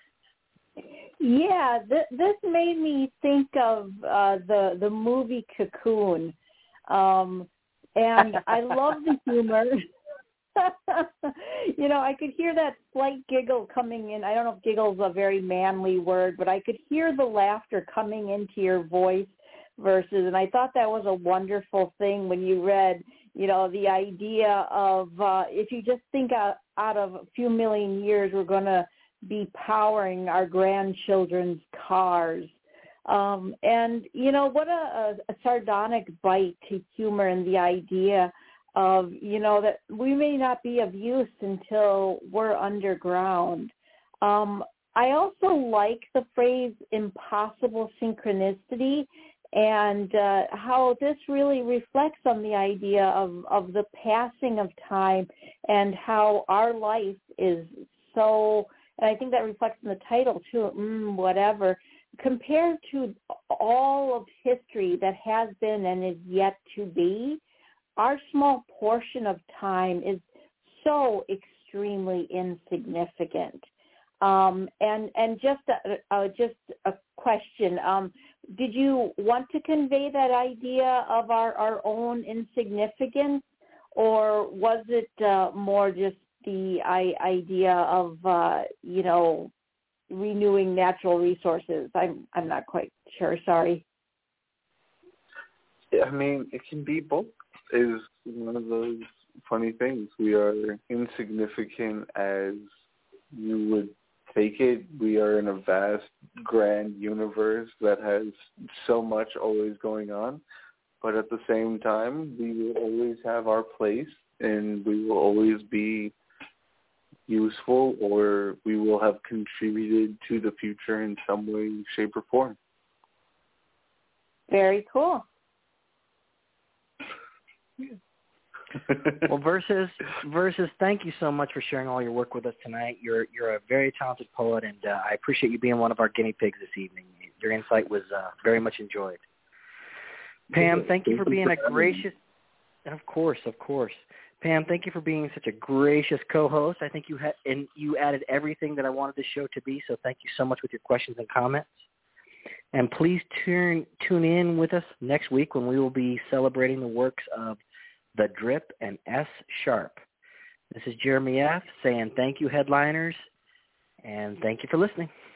Yeah, this made me think of the movie Cocoon. And I love the humor. I could hear that slight giggle coming in. I don't know if giggle is a very manly word, but I could hear the laughter coming into your voice and I thought that was a wonderful thing when you read, the idea of if you just think out of a few million years, we're going to be powering our grandchildren's cars. And, what a sardonic bite to humor and the idea of, that we may not be of use until we're underground. I also like the phrase impossible synchronicity and how this really reflects on the idea of the passing of time and how our life is so, and I think that reflects in the title too, whatever, compared to all of history that has been and is yet to be. Our small portion of time is so extremely insignificant. And just a question. Did you want to convey that idea of our own insignificance, or was it more just the idea of renewing natural resources? I'm not quite sure. Sorry. I mean, it can be both. Is one of those funny things. We are insignificant as you would take it. We are in a vast, grand universe that has so much always going on. But at the same time, we will always have our place and we will always be useful, or we will have contributed to the future in some way, shape, or form. Very cool. Well, Versus, thank you so much for sharing all your work with us tonight. You're a very talented poet, and I appreciate you being one of our guinea pigs this evening. Your insight was very much enjoyed. Pam, thank you for being a gracious, and of course. Pam, thank you for being such a gracious co-host. I think you added everything that I wanted this show to be, so thank you so much with your questions and comments. And please tune in with us next week when we will be celebrating the works of The Drip and S. Sharp. This is Jeremy F. saying thank you, headliners, and thank you for listening.